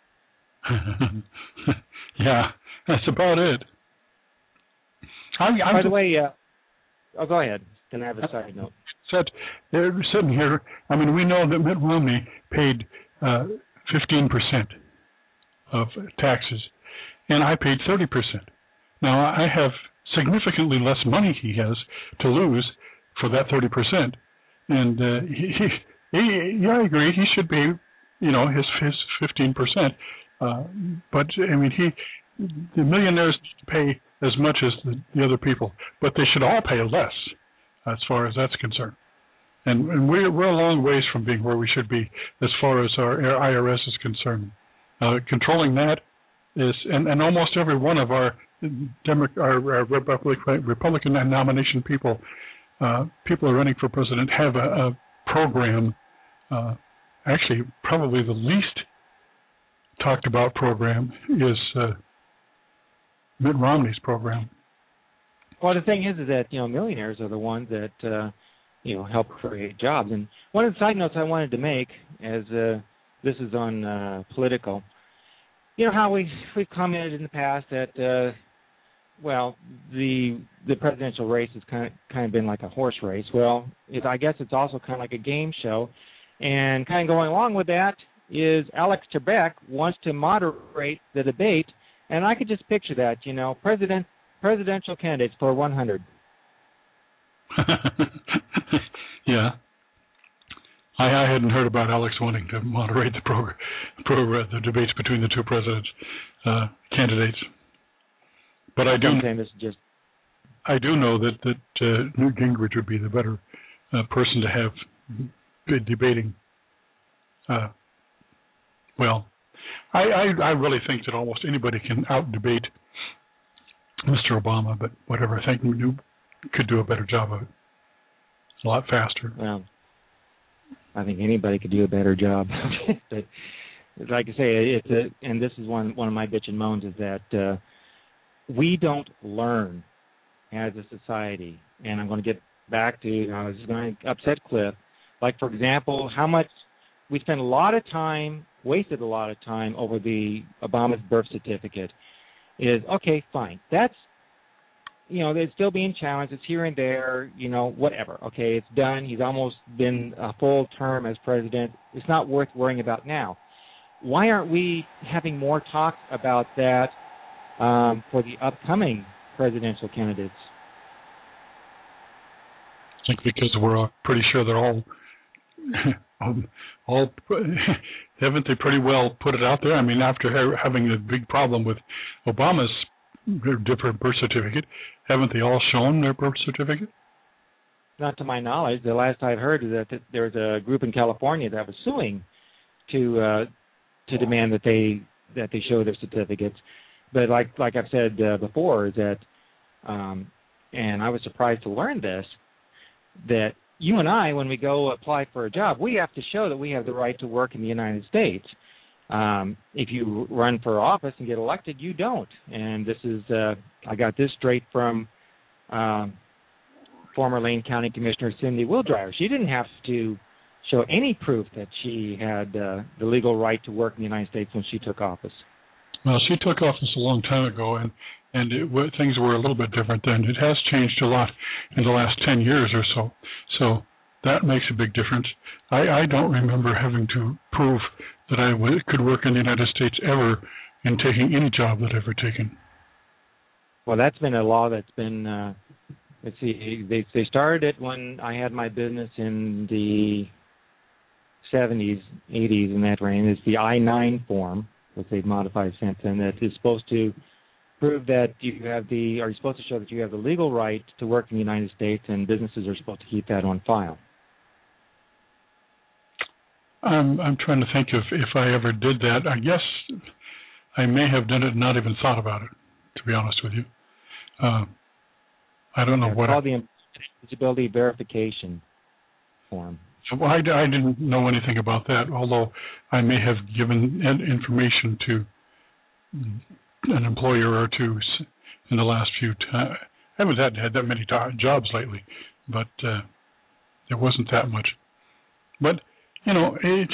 Yeah, that's about it. By the way, go ahead. Can I have a side note? They're sitting here. I mean, we know that Mitt Romney paid 15% of taxes, and I paid 30%. Now, I have significantly less money he has to lose for that 30%, and I agree, he should be, his 15%. But I mean, the millionaires pay as much as the other people, but they should all pay less, as far as that's concerned. And we're a long ways from being where we should be as far as our IRS is concerned. Controlling that is, and almost every one of our Republican nomination people are running for president have a program. Actually, probably the least talked about program is Mitt Romney's program. Well, the thing is that millionaires are the ones that help create jobs. And one of the side notes I wanted to make, as this is on political, how we've commented in the past that the presidential race has kind of been like a horse race. Well, I guess it's also kind of like a game show, and kind of going along with that is Alex Trebek wants to moderate the debate, and I could just picture that, presidential candidates for 100. Yeah. I hadn't heard about Alex wanting to moderate the debates between the two presidents candidates, but I do know that Newt Gingrich would be the better person to have debating. Well, I really think that almost anybody can out-debate Mr. Obama, but whatever, I think Newt could do a better job of it. It's a lot faster. Well, I think anybody could do a better job. But like I say, and this is one of my bitch and moans, is that we don't learn as a society. And I'm going to get back to, this is going to upset Cliff. Like, for example, how much we spent wasted a lot of time over the Obama's birth certificate. Is okay, fine. That's, it's still being challenged. It's here and there, whatever. Okay, it's done. He's almost been a full term as president. It's not worth worrying about now. Why aren't we having more talk about that for the upcoming presidential candidates? I think because we're pretty sure they're all haven't they pretty well put it out there? I mean, after having a big problem with Obama's different birth certificate, haven't they all shown their birth certificate? Not to my knowledge. The last I've heard is that there was a group in California that was suing to demand that they show their certificates. But like I've said before, is that, and I was surprised to learn this, that you and I, when we go apply for a job, we have to show that we have the right to work in the United States. If you run for office and get elected, you don't. And this is, I got this straight from former Lane County Commissioner Cindy Wildreyer. She didn't have to show any proof that she had the legal right to work in the United States when she took office. Well, she took office a long time ago, and things were a little bit different then. It has changed a lot in the last 10 years or so. So that makes a big difference. I don't remember having to prove that I could work in the United States ever in taking any job that I've ever taken. Well, that's been a law that's been, let's see, they started it when I had my business in the 70s, 80s, in that range. It's the I-9 form, which they've modified since then, that is supposed to prove that you're supposed to show that you have the legal right to work in the United States, and businesses are supposed to keep that on file. I'm trying to think if I ever did that. I guess I may have done it and not even thought about it, to be honest with you. I don't know what. It's called the Disability Verification Form. Well, I didn't know anything about that, although I may have given information to an employer or two in the last few times. I haven't had that many jobs lately, but there wasn't that much. But, you know, it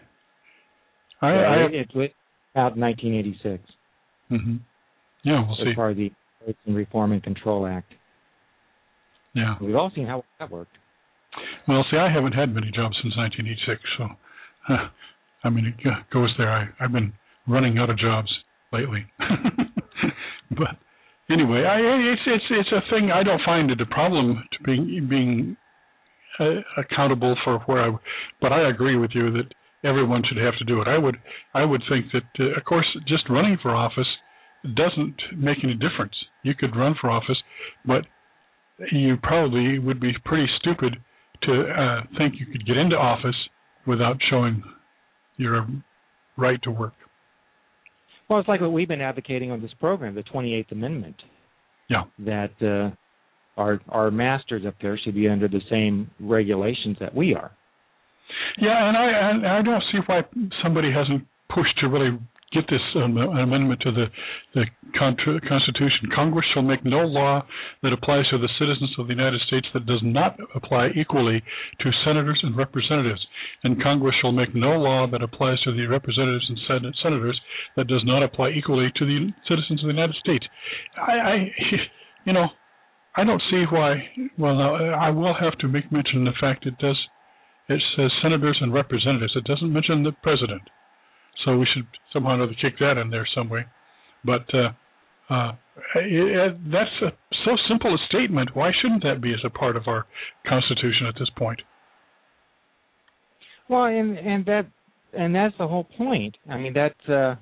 was about 1986. Mm-hmm. Yeah, we'll see. As part of the Reform and Control Act. Yeah. We've all seen how that worked. Well, see, I haven't had many jobs since 1986, so, I mean, it goes there. I've been running out of jobs lately. But anyway, it's a thing. I don't find it a problem to being accountable for but I agree with you that everyone should have to do it. I would think that, of course, just running for office doesn't make any difference. You could run for office, but you probably would be pretty stupid to think you could get into office without showing your right to work. Well, it's like what we've been advocating on this program, the 28th Amendment. Yeah. That our masters up there should be under the same regulations that we are. Yeah, and I don't see why somebody hasn't pushed to really get this amendment to the Constitution. Congress shall make no law that applies to the citizens of the United States that does not apply equally to senators and representatives. And Congress shall make no law that applies to the representatives and senators that does not apply equally to the citizens of the United States. I don't see why. Well, now, I will have to make mention of the fact it says senators and representatives. It doesn't mention the president. So we should somehow or other kick that in there some way. But that's so simple a statement. Why shouldn't that be as a part of our Constitution at this point? Well, and that's the whole point. I mean, that's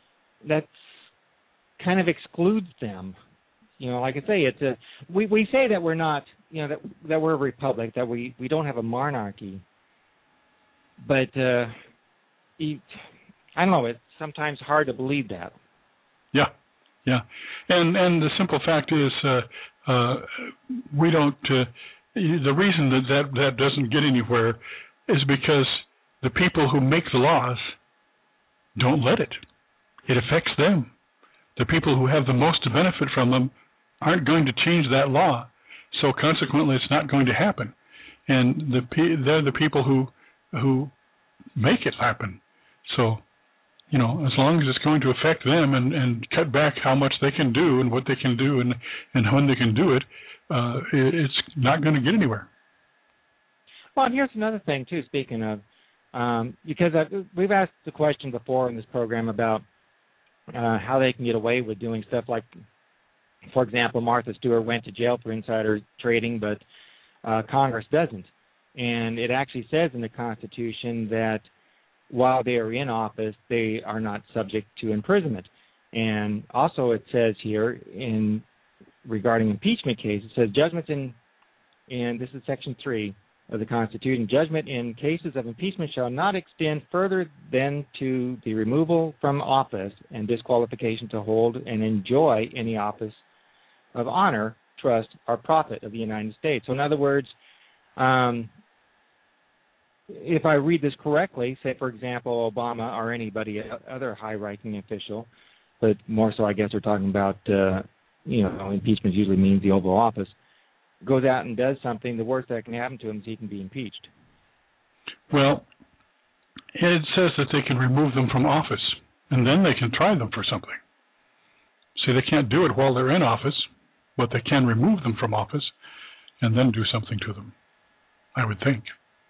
kind of excludes them. You know, like I say, it's we say that we're not, you know, that we're a republic, that we don't have a monarchy, but I don't know. It's sometimes hard to believe that. Yeah. And the simple fact is we don't the reason that doesn't get anywhere is because the people who make the laws don't let it. It affects them. The people who have the most to benefit from them aren't going to change that law. So consequently, it's not going to happen. And they're the people who make it happen. So, you know, as long as it's going to affect them and cut back how much they can do and what they can do and when they can do it, it's not going to get anywhere. Well, and here's another thing, too, speaking of, because we've asked the question before in this program about how they can get away with doing stuff like, for example, Martha Stewart went to jail for insider trading, but Congress doesn't. And it actually says in the Constitution that while they are in office, they are not subject to imprisonment. And also it says here regarding impeachment cases, it says judgments in this is Section 3 of the Constitution, judgment in cases of impeachment shall not extend further than to the removal from office and disqualification to hold and enjoy any office of honor, trust, or profit of the United States. So in other words, if I read this correctly, say, for example, Obama or anybody, other high-ranking official, but more so I guess we're talking about, impeachment usually means the Oval Office, goes out and does something, the worst that can happen to him is he can be impeached. Well, it says that they can remove them from office, and then they can try them for something. See, they can't do it while they're in office, but they can remove them from office and then do something to them, I would think.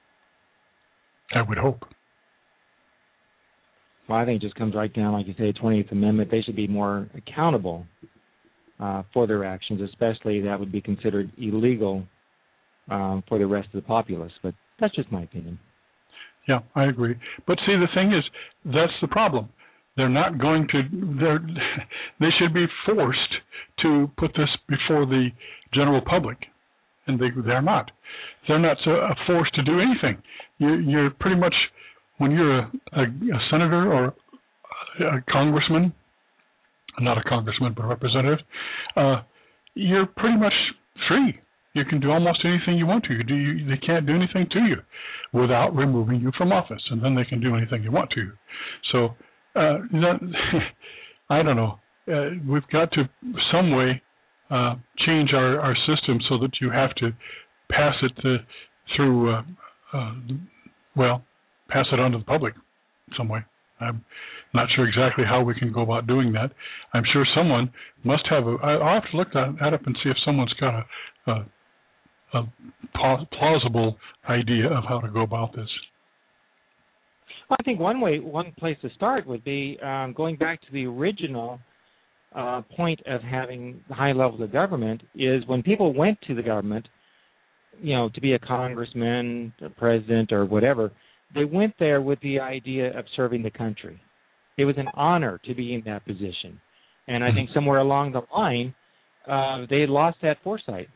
I would hope. Well, I think it just comes right down, like you say, 20th Amendment. They should be more accountable for their actions, especially that would be considered illegal for the rest of the populace. But that's just my opinion. Yeah, I agree. But see, the thing is, that's the problem. They're not going to, they should be forced to put this before the general public. And they're not. They're not forced to do anything. You're pretty much, when you're a senator or a congressman, not a congressman, but a representative, you're pretty much free. You can do almost anything you want to. They can't do anything to you without removing you from office, and then they can do anything they want to. So, I don't know. We've got to some way change our system so that you have to pass it through, pass it on to the public some way. I'm not sure exactly how we can go about doing that. I'm sure someone must have I'll have to look that up and see if someone's got a plausible idea of how to go about this. Well, I think one place to start would be going back to the original point of having high levels of government is when people went to the government, to be a congressman, a president, or whatever, they went there with the idea of serving the country. It was an honor to be in that position. And I think somewhere along the line, they lost that foresight.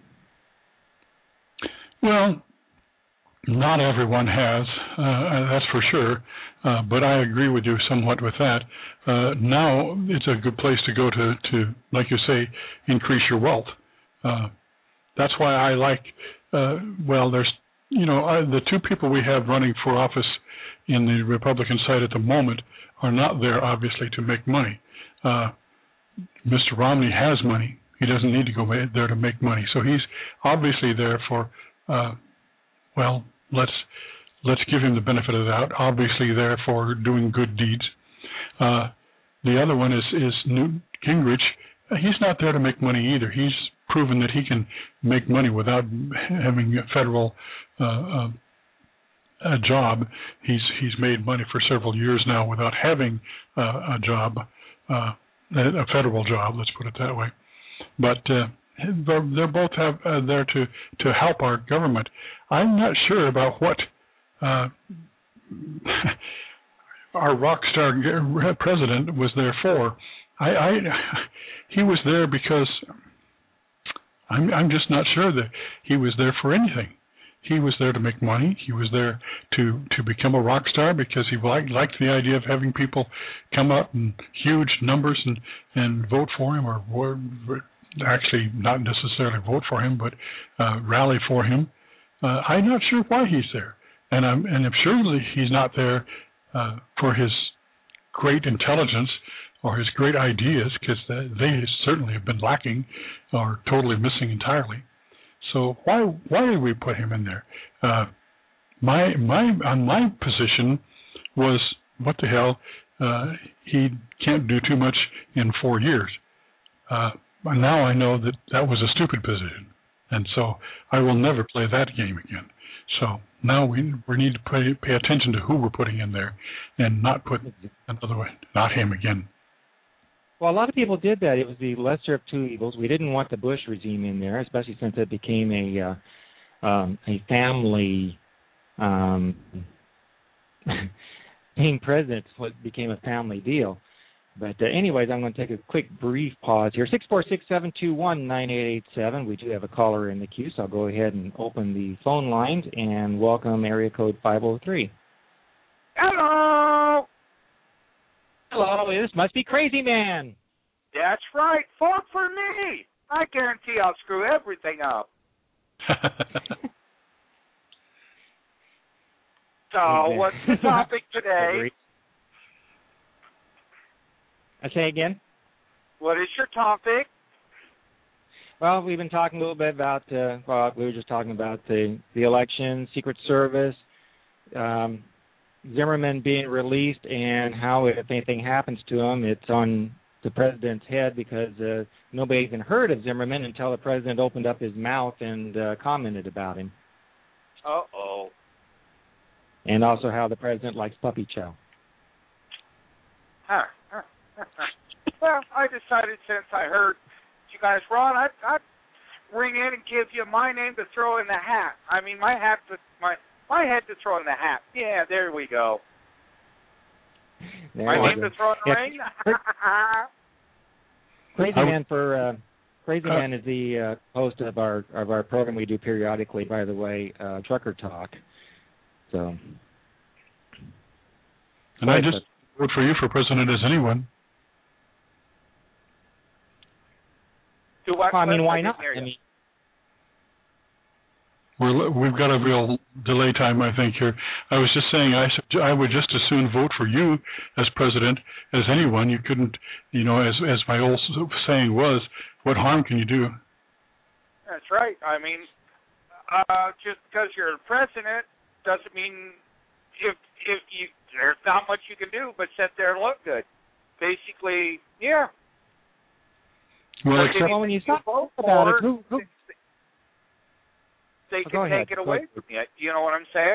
Well, not everyone has, that's for sure. But I agree with you somewhat with that. Now it's a good place to go to, like you say, increase your wealth. That's why I like, there's, the two people we have running for office in the Republican side at the moment are not there, obviously, to make money. Mr. Romney has money. He doesn't need to go there to make money. So he's obviously there for, let's give him the benefit of the doubt, obviously there for doing good deeds. The other one is Newt Gingrich. He's not there to make money either. He's proven that he can make money without having a federal a job. He's made money for several years now without having a job, a federal job. Let's put it that way. But they're both there to help our government. I'm not sure about what our rock star president was there for. He was there because I'm just not sure that he was there for anything. He was there to make money. He was there to become a rock star because he liked the idea of having people come out in huge numbers and vote for him, or actually not necessarily vote for him, but rally for him. I'm not sure why he's there, and I'm surely he's not there for his great intelligence or his great ideas, because they certainly have been lacking or totally missing entirely. So why did we put him in there? My position was, what the hell? He can't do too much in 4 years. Now I know that was a stupid position, and so I will never play that game again. So now we need to pay attention to who we're putting in there, and not put another way, not him again. Well, a lot of people did that. It was the lesser of two evils. We didn't want the Bush regime in there, especially since it became a family. Being president became a family deal. But anyways, I'm going to take a quick, brief pause here. 646-721-9887. We do have a caller in the queue, so I'll go ahead and open the phone lines and welcome area code 503. Hello! Hello, this must be Crazy Man. That's right. Vote for me. I guarantee I'll screw everything up. So, what's the topic today? I say again? What is your topic? Well, we've been talking a little bit about, we were just talking about the election, Secret Service, Zimmerman being released, and how if anything happens to him, it's on the president's head, because nobody even heard of Zimmerman until the president opened up his mouth and commented about him. Uh-oh. And also how the president likes puppy chow. Well, I decided since I heard you guys were on, I'd ring in and give you my name to throw in the hat. I mean, my head to throw in the hat. Yeah, there we go. My name to throw in the ring. Crazy Man is the host of our program we do periodically. By the way, Trucker Talk. So. And I just vote for you for president as anyone. Do what? Well, I mean, why not? We've got a real delay time, I think, here. I was just saying I would just as soon vote for you as president as anyone. You couldn't, as my old saying was, what harm can you do? That's right. I mean, just because you're the president doesn't mean if you there's not much you can do but sit there and look good. Basically, yeah. Well, except when you stop about it, who they can take it away from you. You know what I'm saying?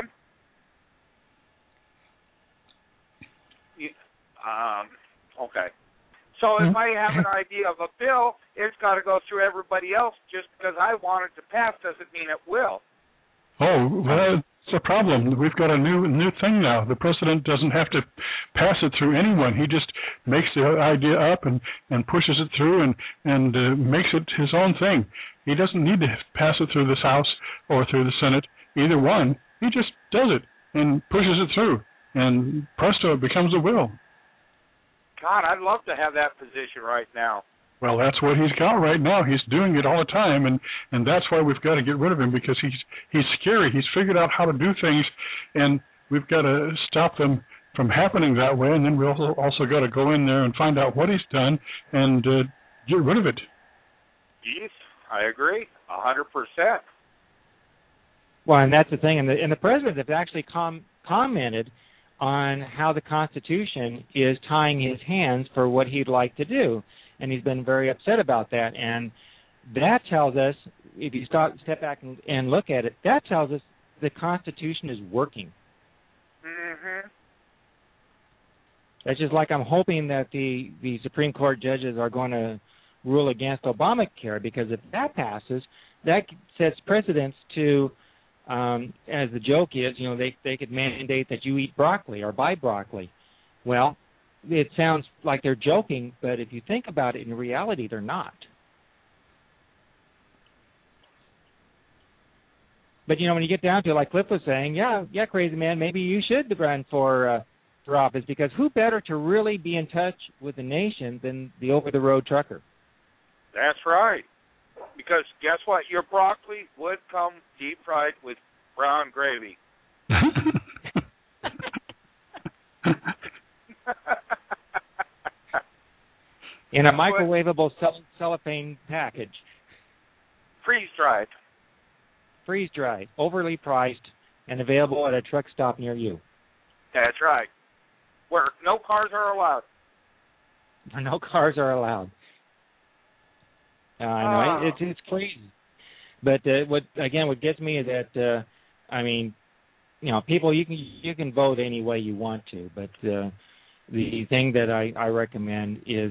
Okay. So if I have an idea of a bill, it's got to go through everybody else. Just because I want it to pass doesn't mean it will. Oh, well, it's a problem. We've got a new thing now. The president doesn't have to pass it through anyone. He just makes the idea up and pushes it through and makes it his own thing. He doesn't need to pass it through this House or through the Senate, either one. He just does it and pushes it through, and presto, it becomes a will. God, I'd love to have that position right now. Well, that's what he's got right now. He's doing it all the time, and that's why we've got to get rid of him, because he's scary. He's figured out how to do things, and we've got to stop them from happening that way, and then we also got to go in there and find out what he's done and get rid of it. Yes, I agree, 100%. Well, and that's the thing, and the president has actually commented on how the Constitution is tying his hands for what he'd like to do. And he's been very upset about that. And that tells us, if you step back and look at it, that tells us the Constitution is working. Mm-hmm. That's just like I'm hoping that the Supreme Court judges are going to rule against Obamacare, because if that passes, that sets precedents to, as the joke is, they could mandate that you eat broccoli or buy broccoli. Well, it sounds like they're joking, but if you think about it, in reality, they're not. But, when you get down to it, like Cliff was saying, yeah, crazy man, maybe you should run for office, because who better to really be in touch with the nation than the over-the-road trucker? That's right. Because guess what? Your broccoli would come deep fried with brown gravy. In a microwavable cellophane package. Freeze-dried. Freeze-dried, overly priced, and available at a truck stop near you. That's right. Where no cars are allowed. No cars are allowed. I know, it's crazy. But what gets me is that, people, you can vote any way you want to, but the thing that I recommend is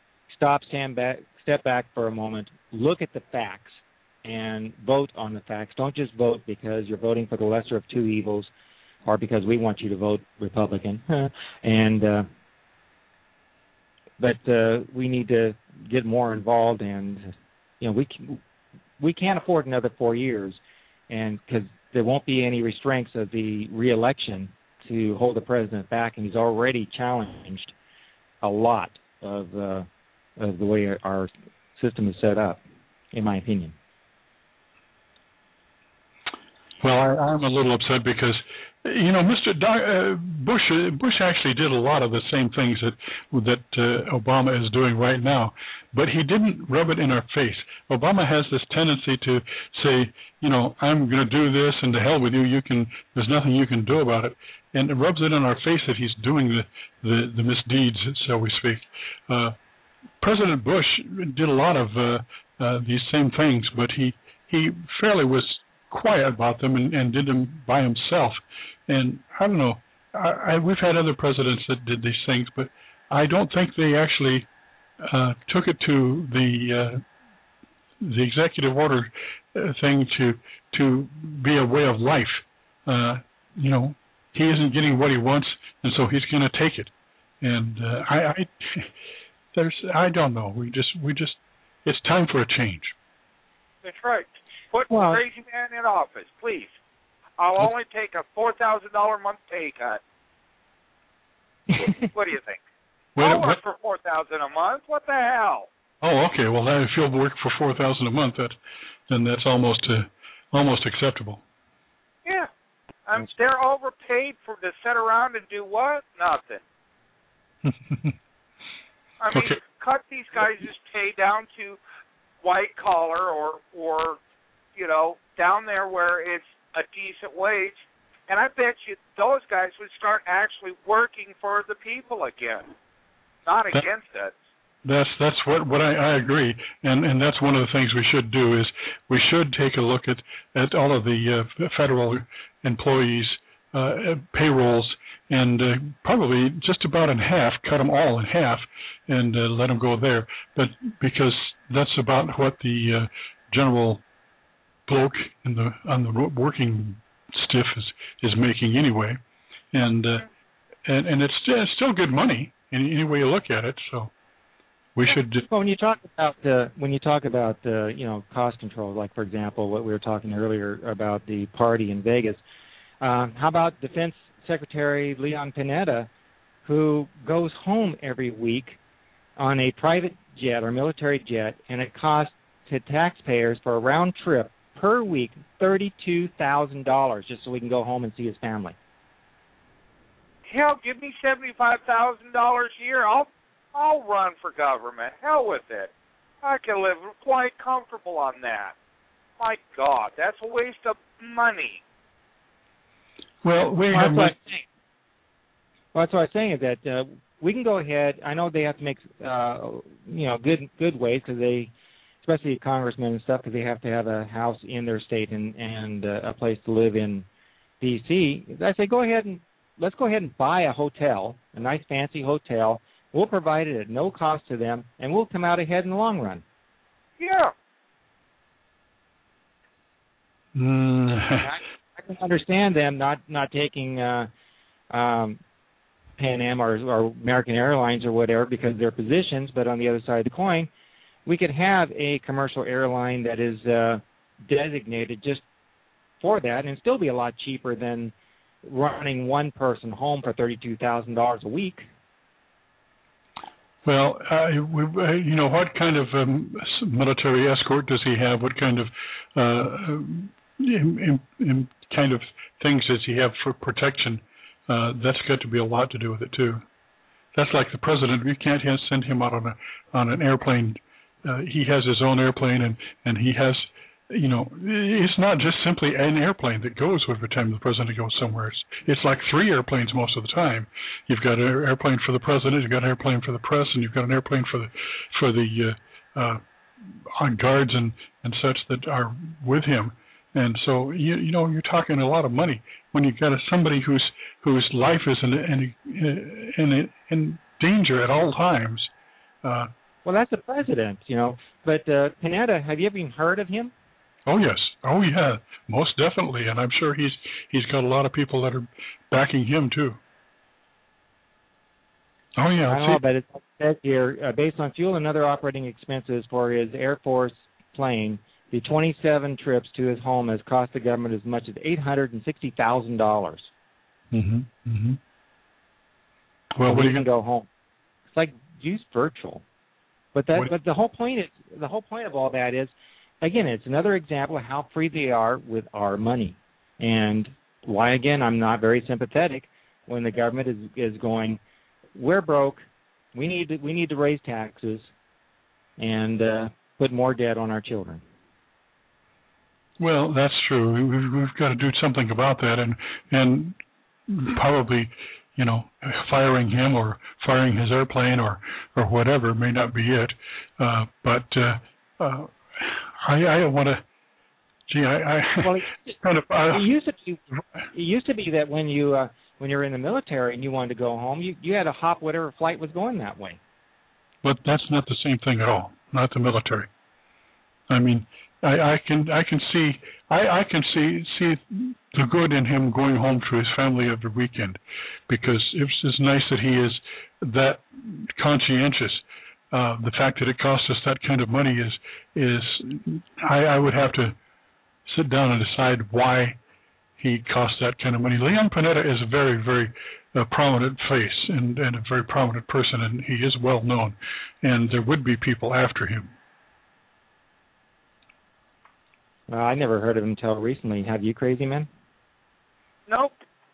step back for a moment, look at the facts, and vote on the facts. Don't just vote because you're voting for the lesser of two evils, or because we want you to vote Republican. But we need to get more involved, and we can't afford another 4 years, and because there won't be any restraints of the re-election to hold the president back, and he's already challenged a lot of the way our system is set up, in my opinion. Well, I'm a little upset because, Mr. Bush actually did a lot of the same things that Obama is doing right now, but he didn't rub it in our face. Obama has this tendency to say, I'm going to do this, and to hell with you. There's nothing you can do about it, and it rubs it in our face that he's doing the misdeeds, so we speak. President Bush did a lot of these same things, but he fairly was quiet about them and did them by himself. And I don't know, we've had other presidents that did these things, but I don't think they actually took it to the executive order thing to be a way of life. He isn't getting what he wants, and so he's going to take it. And I don't know. We just it's time for a change. That's right. Put the crazy man in office, please. I'll only take a $4,000 a month pay cut. What do you think? I'll work for $4,000 a month. What the hell? Oh, okay. Well, if you'll work for $4,000 a month, then that's almost almost acceptable. Yeah. They're overpaid to sit around and do what? Nothing. I mean, cut these guys' pay down to white collar or down there where it's a decent wage, and I bet you those guys would start actually working for the people again, not against it. That's what I agree, and that's one of the things we should do is we should take a look at all of the federal employees' payrolls and probably just about in half, cut them all in half, and let them go there. But because that's about what the general bloke on the working stiff is making anyway, and it's still good money any way you look at it. So we should. Well, when you talk about cost control, like for example what we were talking earlier about the party in Vegas, how about Defense Secretary Leon Panetta, who goes home every week on a private jet or military jet, and it costs to taxpayers for a round trip per week $32,000 just so we can go home and see his family. Hell, give me $75,000 a year. I'll run for government. Hell with it. I can live quite comfortable on that. My God, that's a waste of money. Well, that's what I was saying is that we can go ahead. I know they have to make good ways because they, especially congressmen and stuff, because they have to have a house in their state and a place to live in D.C. I say let's go ahead and buy a hotel, a nice fancy hotel. We'll provide it at no cost to them, and we'll come out ahead in the long run. Yeah. I can understand them not taking Pan Am or American Airlines or whatever because of their positions, but on the other side of the coin, we could have a commercial airline that is designated just for that and still be a lot cheaper than running one person home for $32,000 a week. Well, what kind of military escort does he have? What kind of kind of things does he have for protection? That's got to be a lot to do with it too. That's like the president. We can't send him out on an airplane. He has his own airplane, and he has, it's not just simply an airplane that goes every time the president goes somewhere. It's like 3 airplanes most of the time. You've got an airplane for the president, you've got an airplane for the press, and you've got an airplane for the guards and such that are with him. And so you're talking a lot of money when you've got somebody whose life is in danger at all times. Well, that's the president, But Panetta, have you ever even heard of him? Oh yes, oh yeah, most definitely, and I'm sure he's got a lot of people that are backing him too. Oh yeah, I know, but it says here, based on fuel and other operating expenses for his Air Force plane, the 27 trips to his home has cost the government as much as $860,000. Mm-hmm. Well, so he can go home. It's like use virtual, but the whole point of all that is, again, it's another example of how free they are with our money, and why again I'm not very sympathetic when the government is going, we're broke, we need to raise taxes, and put more debt on our children. Well, that's true. We've got to do something about that, and probably, firing him or firing his airplane or whatever may not be it. But I want to. Gee, It used to be that when you're in the military and you wanted to go home, you had to hop whatever flight was going that way. But that's not the same thing at all. Not the military. I mean, I can see the good in him going home to his family every weekend, because it's nice that he is that conscientious. The fact that it costs us that kind of money is I would have to sit down and decide why he costs that kind of money. Leon Panetta is a very, very prominent face and a very prominent person, and he is well known, and there would be people after him. Well, I never heard of him until recently. Have you, Crazy Man? Nope.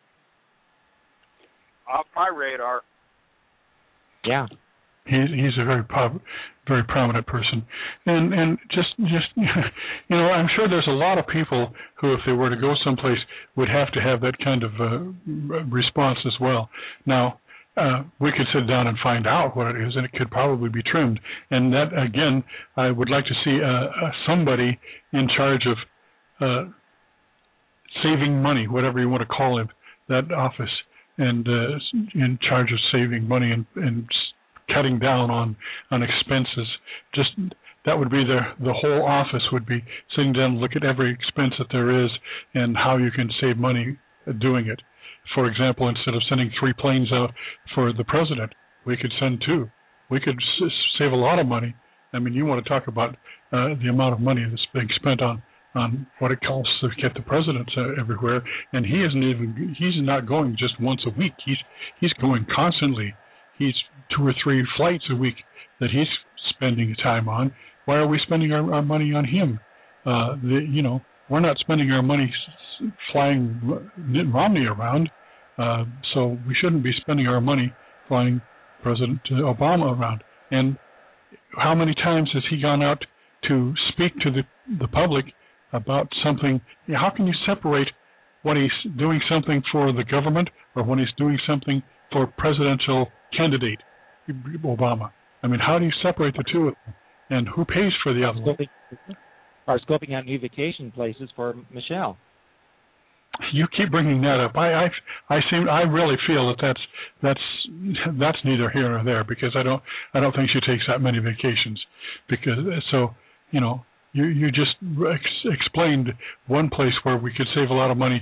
Off my radar. Yeah. He's a very prominent person, and just I'm sure there's a lot of people who, if they were to go someplace, would have to have that kind of response as well. Now, we could sit down and find out what it is, and it could probably be trimmed. And that, again, I would like to see somebody in charge of saving money, whatever you want to call him, that office, and in charge of saving money and cutting down on expenses. Just that would be the whole office would be sitting down and look at every expense that there is and how you can save money doing it. For example, instead of sending 3 planes out for the president, we could send 2. We could save a lot of money. I mean, you want to talk about the amount of money that's being spent on what it costs to get the presidents everywhere, and he's not going just once a week. He's going constantly. He's 2 or 3 flights a week that he's spending time on. Why are we spending our money on him? We're not spending our money flying Mitt Romney around, so we shouldn't be spending our money flying President Obama around. And how many times has he gone out to speak to the public about something? How can you separate when he's doing something for the government or when he's doing something for presidential candidate Obama? I mean, how do you separate the two of them? And who pays for the other one? Or scoping out new vacation places for Michelle. You keep bringing that up. I really feel that's neither here nor there, because I don't think she takes that many vacations. Because you just explained one place where we could save a lot of money.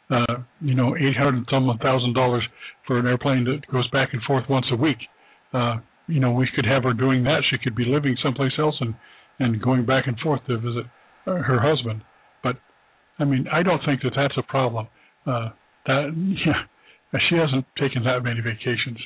$800,000 for an airplane that goes back and forth once a week. We could have her doing that. She could be living someplace else and going back and forth to visit her husband. But I mean, I don't think that's a problem. She hasn't taken that many vacations.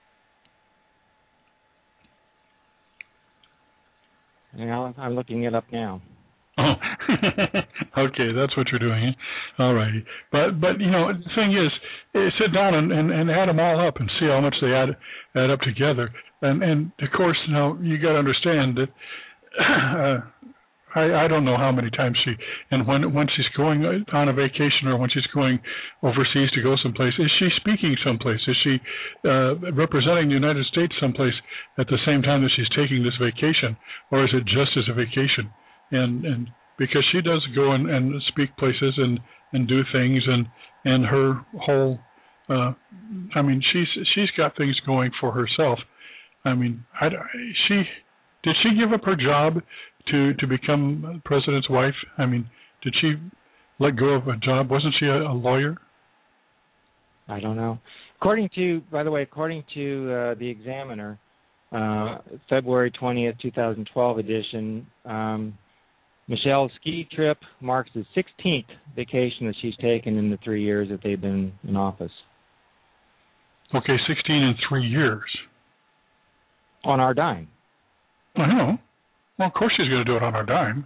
I'm looking it up now. Oh, okay, that's what you're doing. All righty. But the thing is, sit down and add them all up and see how much they add up together. And of course, you got to understand that I don't know how many times when she's going on a vacation or when she's going overseas to go someplace, is she speaking someplace? Is she representing the United States someplace at the same time that she's taking this vacation, or is it just as a vacation? And because she does go and speak places and do things, and her whole, she's got things going for herself. I mean, did she give up her job to become president's wife? I mean, did she let go of a job? Wasn't she a lawyer? I don't know. According to the Examiner, February 20th, 2012 edition, Michelle's ski trip marks the 16th vacation that she's taken in the 3 years that they've been in office. Okay, 16 in 3 years. On our dime. I know. Well, of course she's going to do it on our dime.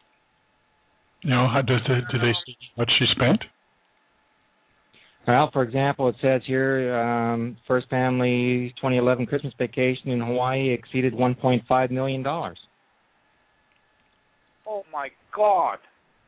How did they see what she spent? Well, for example, it says here, first family 2011 Christmas vacation in Hawaii exceeded $1.5 million. Oh, my God.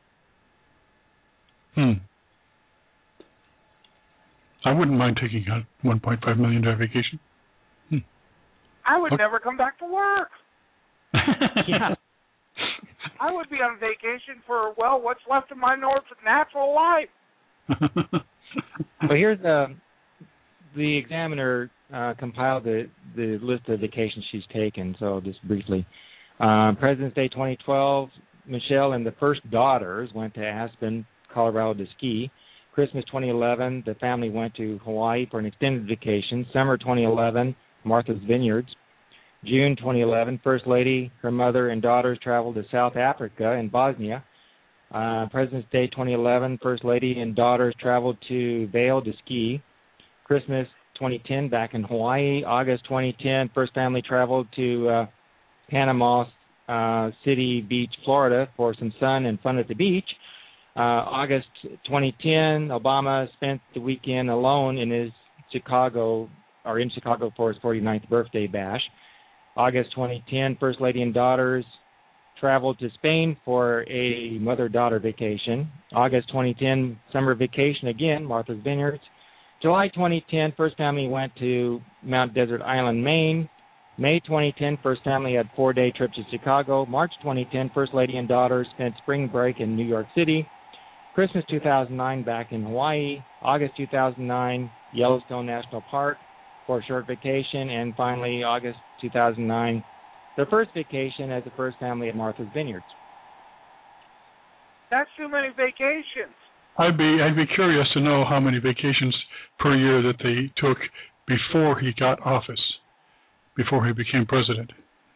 I wouldn't mind taking a $1.5 million vacation. I would never come back to work. Yeah. I would be on vacation for, what's left of my natural life. Well, here's the Examiner compiled the list of vacations she's taken, so just briefly. President's Day 2012, Michelle and the first daughters went to Aspen, Colorado to ski. Christmas 2011, the family went to Hawaii for an extended vacation. Summer 2011, Martha's Vineyards. June 2011, First Lady, her mother, and daughters traveled to South Africa and Bosnia. President's Day 2011, First Lady and daughters traveled to Vail to ski. Christmas 2010, back in Hawaii. August 2010, First Family traveled to Panama City Beach, Florida, for some sun and fun at the beach. August 2010, Obama spent the weekend alone in Chicago for his 49th birthday bash. August 2010, First Lady and daughters traveled to Spain for a mother-daughter vacation. August 2010, summer vacation again, Martha's Vineyards. July 2010, First Family went to Mount Desert Island, Maine. May 2010, First Family had 4-day trip to Chicago. March 2010, First Lady and daughters spent spring break in New York City. Christmas 2009, back in Hawaii. August 2009, Yellowstone National Park for a short vacation. And finally, August 2009, their first vacation as a First Family at Martha's Vineyards. That's too many vacations. I'd be curious to know how many vacations per year that they took before he got office, before he became president.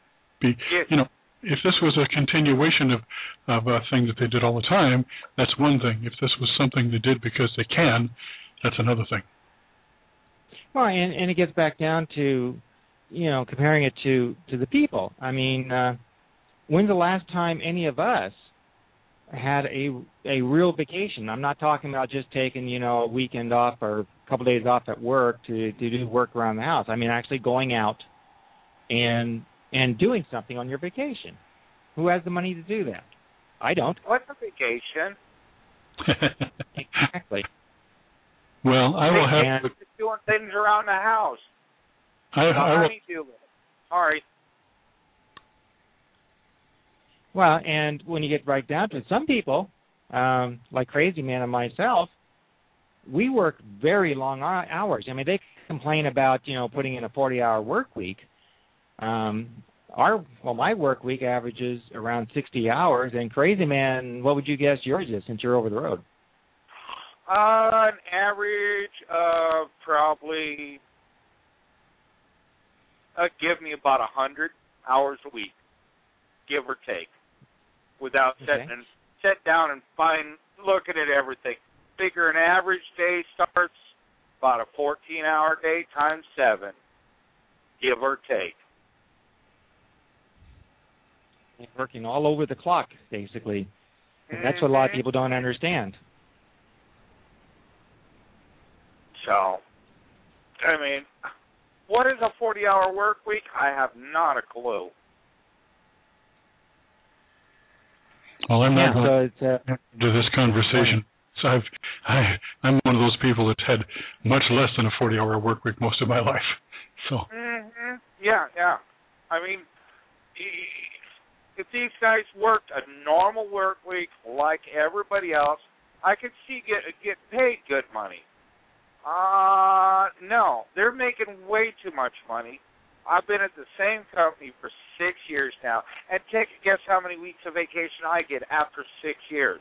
If this was a continuation of a thing that they did all the time, that's one thing. If this was something they did because they can, that's another thing. Well, and it gets back down to, comparing it to the people. I mean, when's the last time any of us had a real vacation? I'm not talking about just taking, a weekend off or a couple days off at work to do work around the house. I mean, actually going out and doing something on your vacation. Who has the money to do that? I don't. What's a vacation? Exactly. Well, I will have doing things around the house. I will do it. Sorry. Well, and when you get right down to it, some people, like Crazy Man and myself, we work very long hours. I mean, they complain about, putting in a 40-hour work week. My work week averages around 60 hours, and Crazy Man, what would you guess yours is since you're over the road? An average of probably, give me about 100 hours a week, give or take, without sit down and looking at everything. Figure an average day starts about a 14-hour day times 7, give or take. Working all over the clock, basically. And that's what a lot of people don't understand. So, I mean, what is a 40-hour work week? I have not a clue. Well, I'm not going to this conversation. So I'm one of those people that's had much less than a 40-hour work week most of my life. So. Yeah. I mean, if these guys worked a normal work week like everybody else, I could see get paid good money. No, they're making way too much money. I've been at the same company for 6 years now, and take a guess how many weeks of vacation I get after 6 years.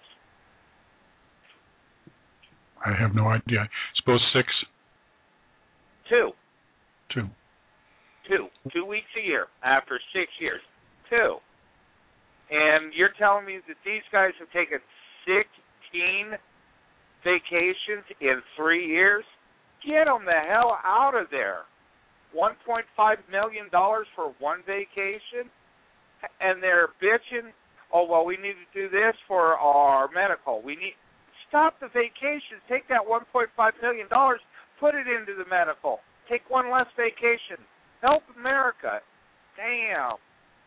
I have no idea. I suppose 6? 2. 2. 2 weeks a year after 6 years. 2. And you're telling me that these guys have taken 16 vacations in 3 years? Get them the hell out of there. $1.5 million for one vacation? And they're bitching, oh, well, we need to do this for our medical. Stop the vacations. Take that $1.5 million, put it into the medical. Take one less vacation. Help America. Damn.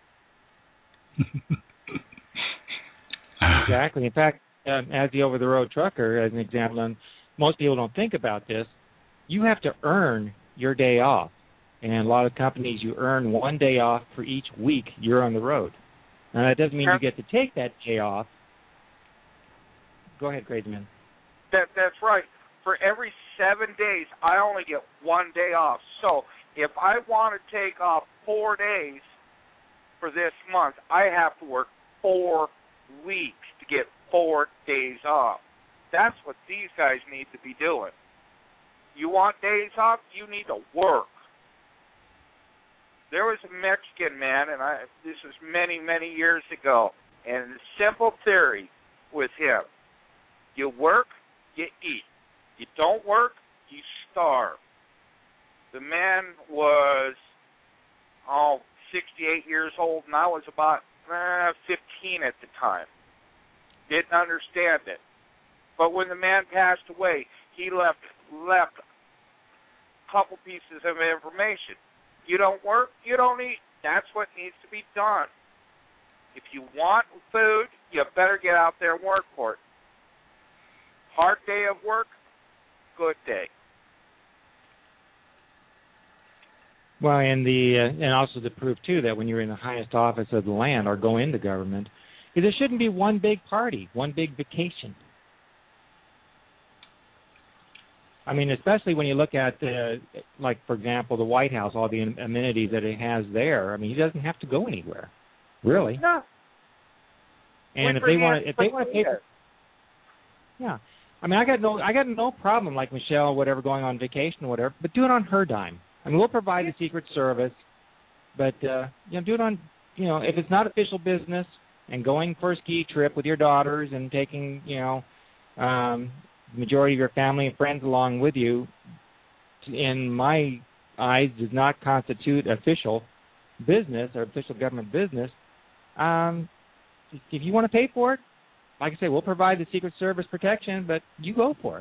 Exactly. In fact, as the over-the-road trucker, as an example, and most people don't think about this, you have to earn your day off. And a lot of companies, you earn 1 day off for each week you're on the road. Now, that doesn't mean you get to take that day off. Go ahead, Crazy Man. That's right. For every 7 days, I only get 1 day off. So if I want to take off 4 days for this month, I have to work 4 weeks to get 4 days off. That's what these guys need to be doing. You want days off? You need to work. There was a Mexican man, and this was many, many years ago, and the simple theory with him, you work, you eat. You don't work, you starve. The man was, 68 years old, and I was about 15 at the time. Didn't understand it. But when the man passed away, he left a couple pieces of information. You don't work, you don't eat. That's what needs to be done. If you want food, you better get out there and work for it. Hard day of work, good day. Well, and also to prove too that when you're in the highest office of the land or go into government, there shouldn't be one big party, one big vacation. I mean, especially when you look at, like, for example, the White House, all the amenities that it has there. I mean, he doesn't have to go anywhere, really. No. And if they want to pay for, yeah. I mean, I got no problem, like Michelle, whatever, going on vacation or whatever, but do it on her dime. I mean, we'll provide the Secret Service, but do it on, if it's not official business and going for a ski trip with your daughters and taking, the majority of your family and friends along with you, in my eyes, does not constitute official business or official government business. If you want to pay for it, like I say, we'll provide the Secret Service protection, but you go for it.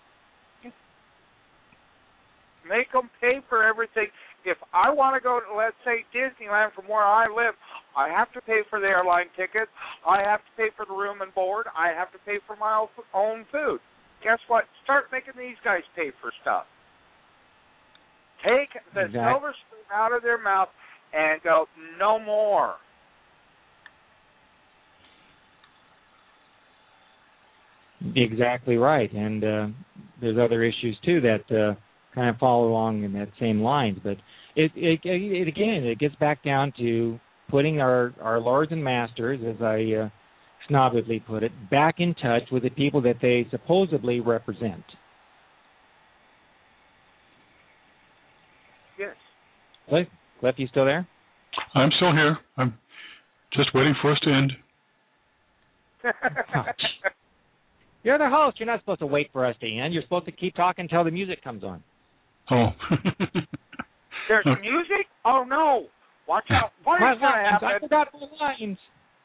Make them pay for everything. If I want to go to, let's say, Disneyland from where I live, I have to pay for the airline ticket. I have to pay for the room and board. I have to pay for my own food. Guess what? Start making these guys pay for stuff. Take the silver spoon out of their mouth and go, no more. Exactly right. And there's other issues, too, that kind of follow along in that same lines. But it gets back down to putting our lords and masters, as I snobbedly put it, back in touch with the people that they supposedly represent. Yes. Cliff, you still there? I'm still here. I'm just waiting for us to end. You're the host. You're not supposed to wait for us to end. You're supposed to keep talking until the music comes on. Oh. There's music? Oh, no. Watch out. What is going to happen? I forgot the lines.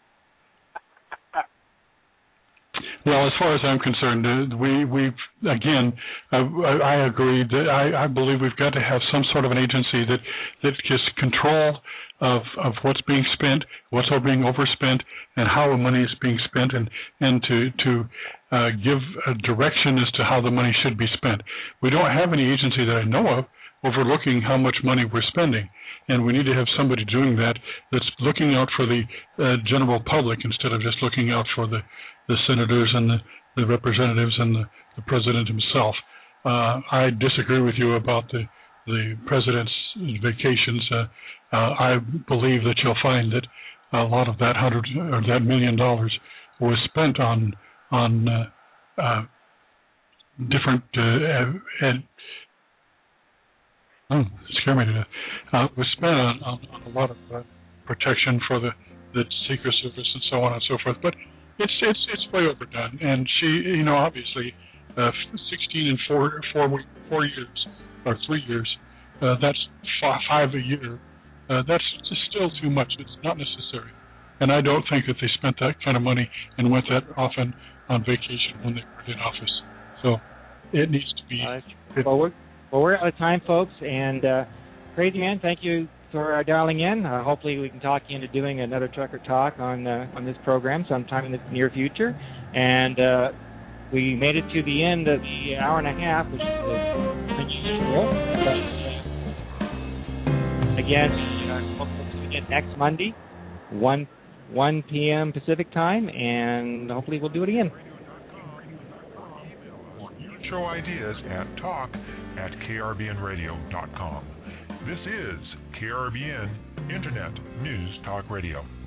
Well, as far as I'm concerned, we've again, I agree that I believe we've got to have some sort of an agency that gets control of what's being spent, what's being overspent, and how the money is being spent, and to give a direction as to how the money should be spent. We don't have any agency that I know of overlooking how much money we're spending, and we need to have somebody doing that that's looking out for the general public instead of just looking out for the senators and the representatives and the president himself. I disagree with you about the president's vacations. I believe that you'll find that a lot of that $1 million was spent on different scare me to death. Was spent on a lot of protection for the Secret Service and so on and so forth, but it's way overdone. And she, obviously, 16 and 4 years or 3 years. That's 5 a year. That's still too much. It's not necessary. And I don't think that they spent that kind of money and went that often on vacation when they were in office. So it needs to be. Well, we're out of time, folks. And Crazy Man, thank you for dialing in. Hopefully we can talk you into doing another Trucker Talk on this program sometime in the near future. And we made it to the end of the hour and a half, which is unusual. Again, next Monday, 1 p.m. Pacific time, and hopefully we'll do it again. Show ideas at talk@krbnradio.com. This is KRBN Internet News Talk Radio.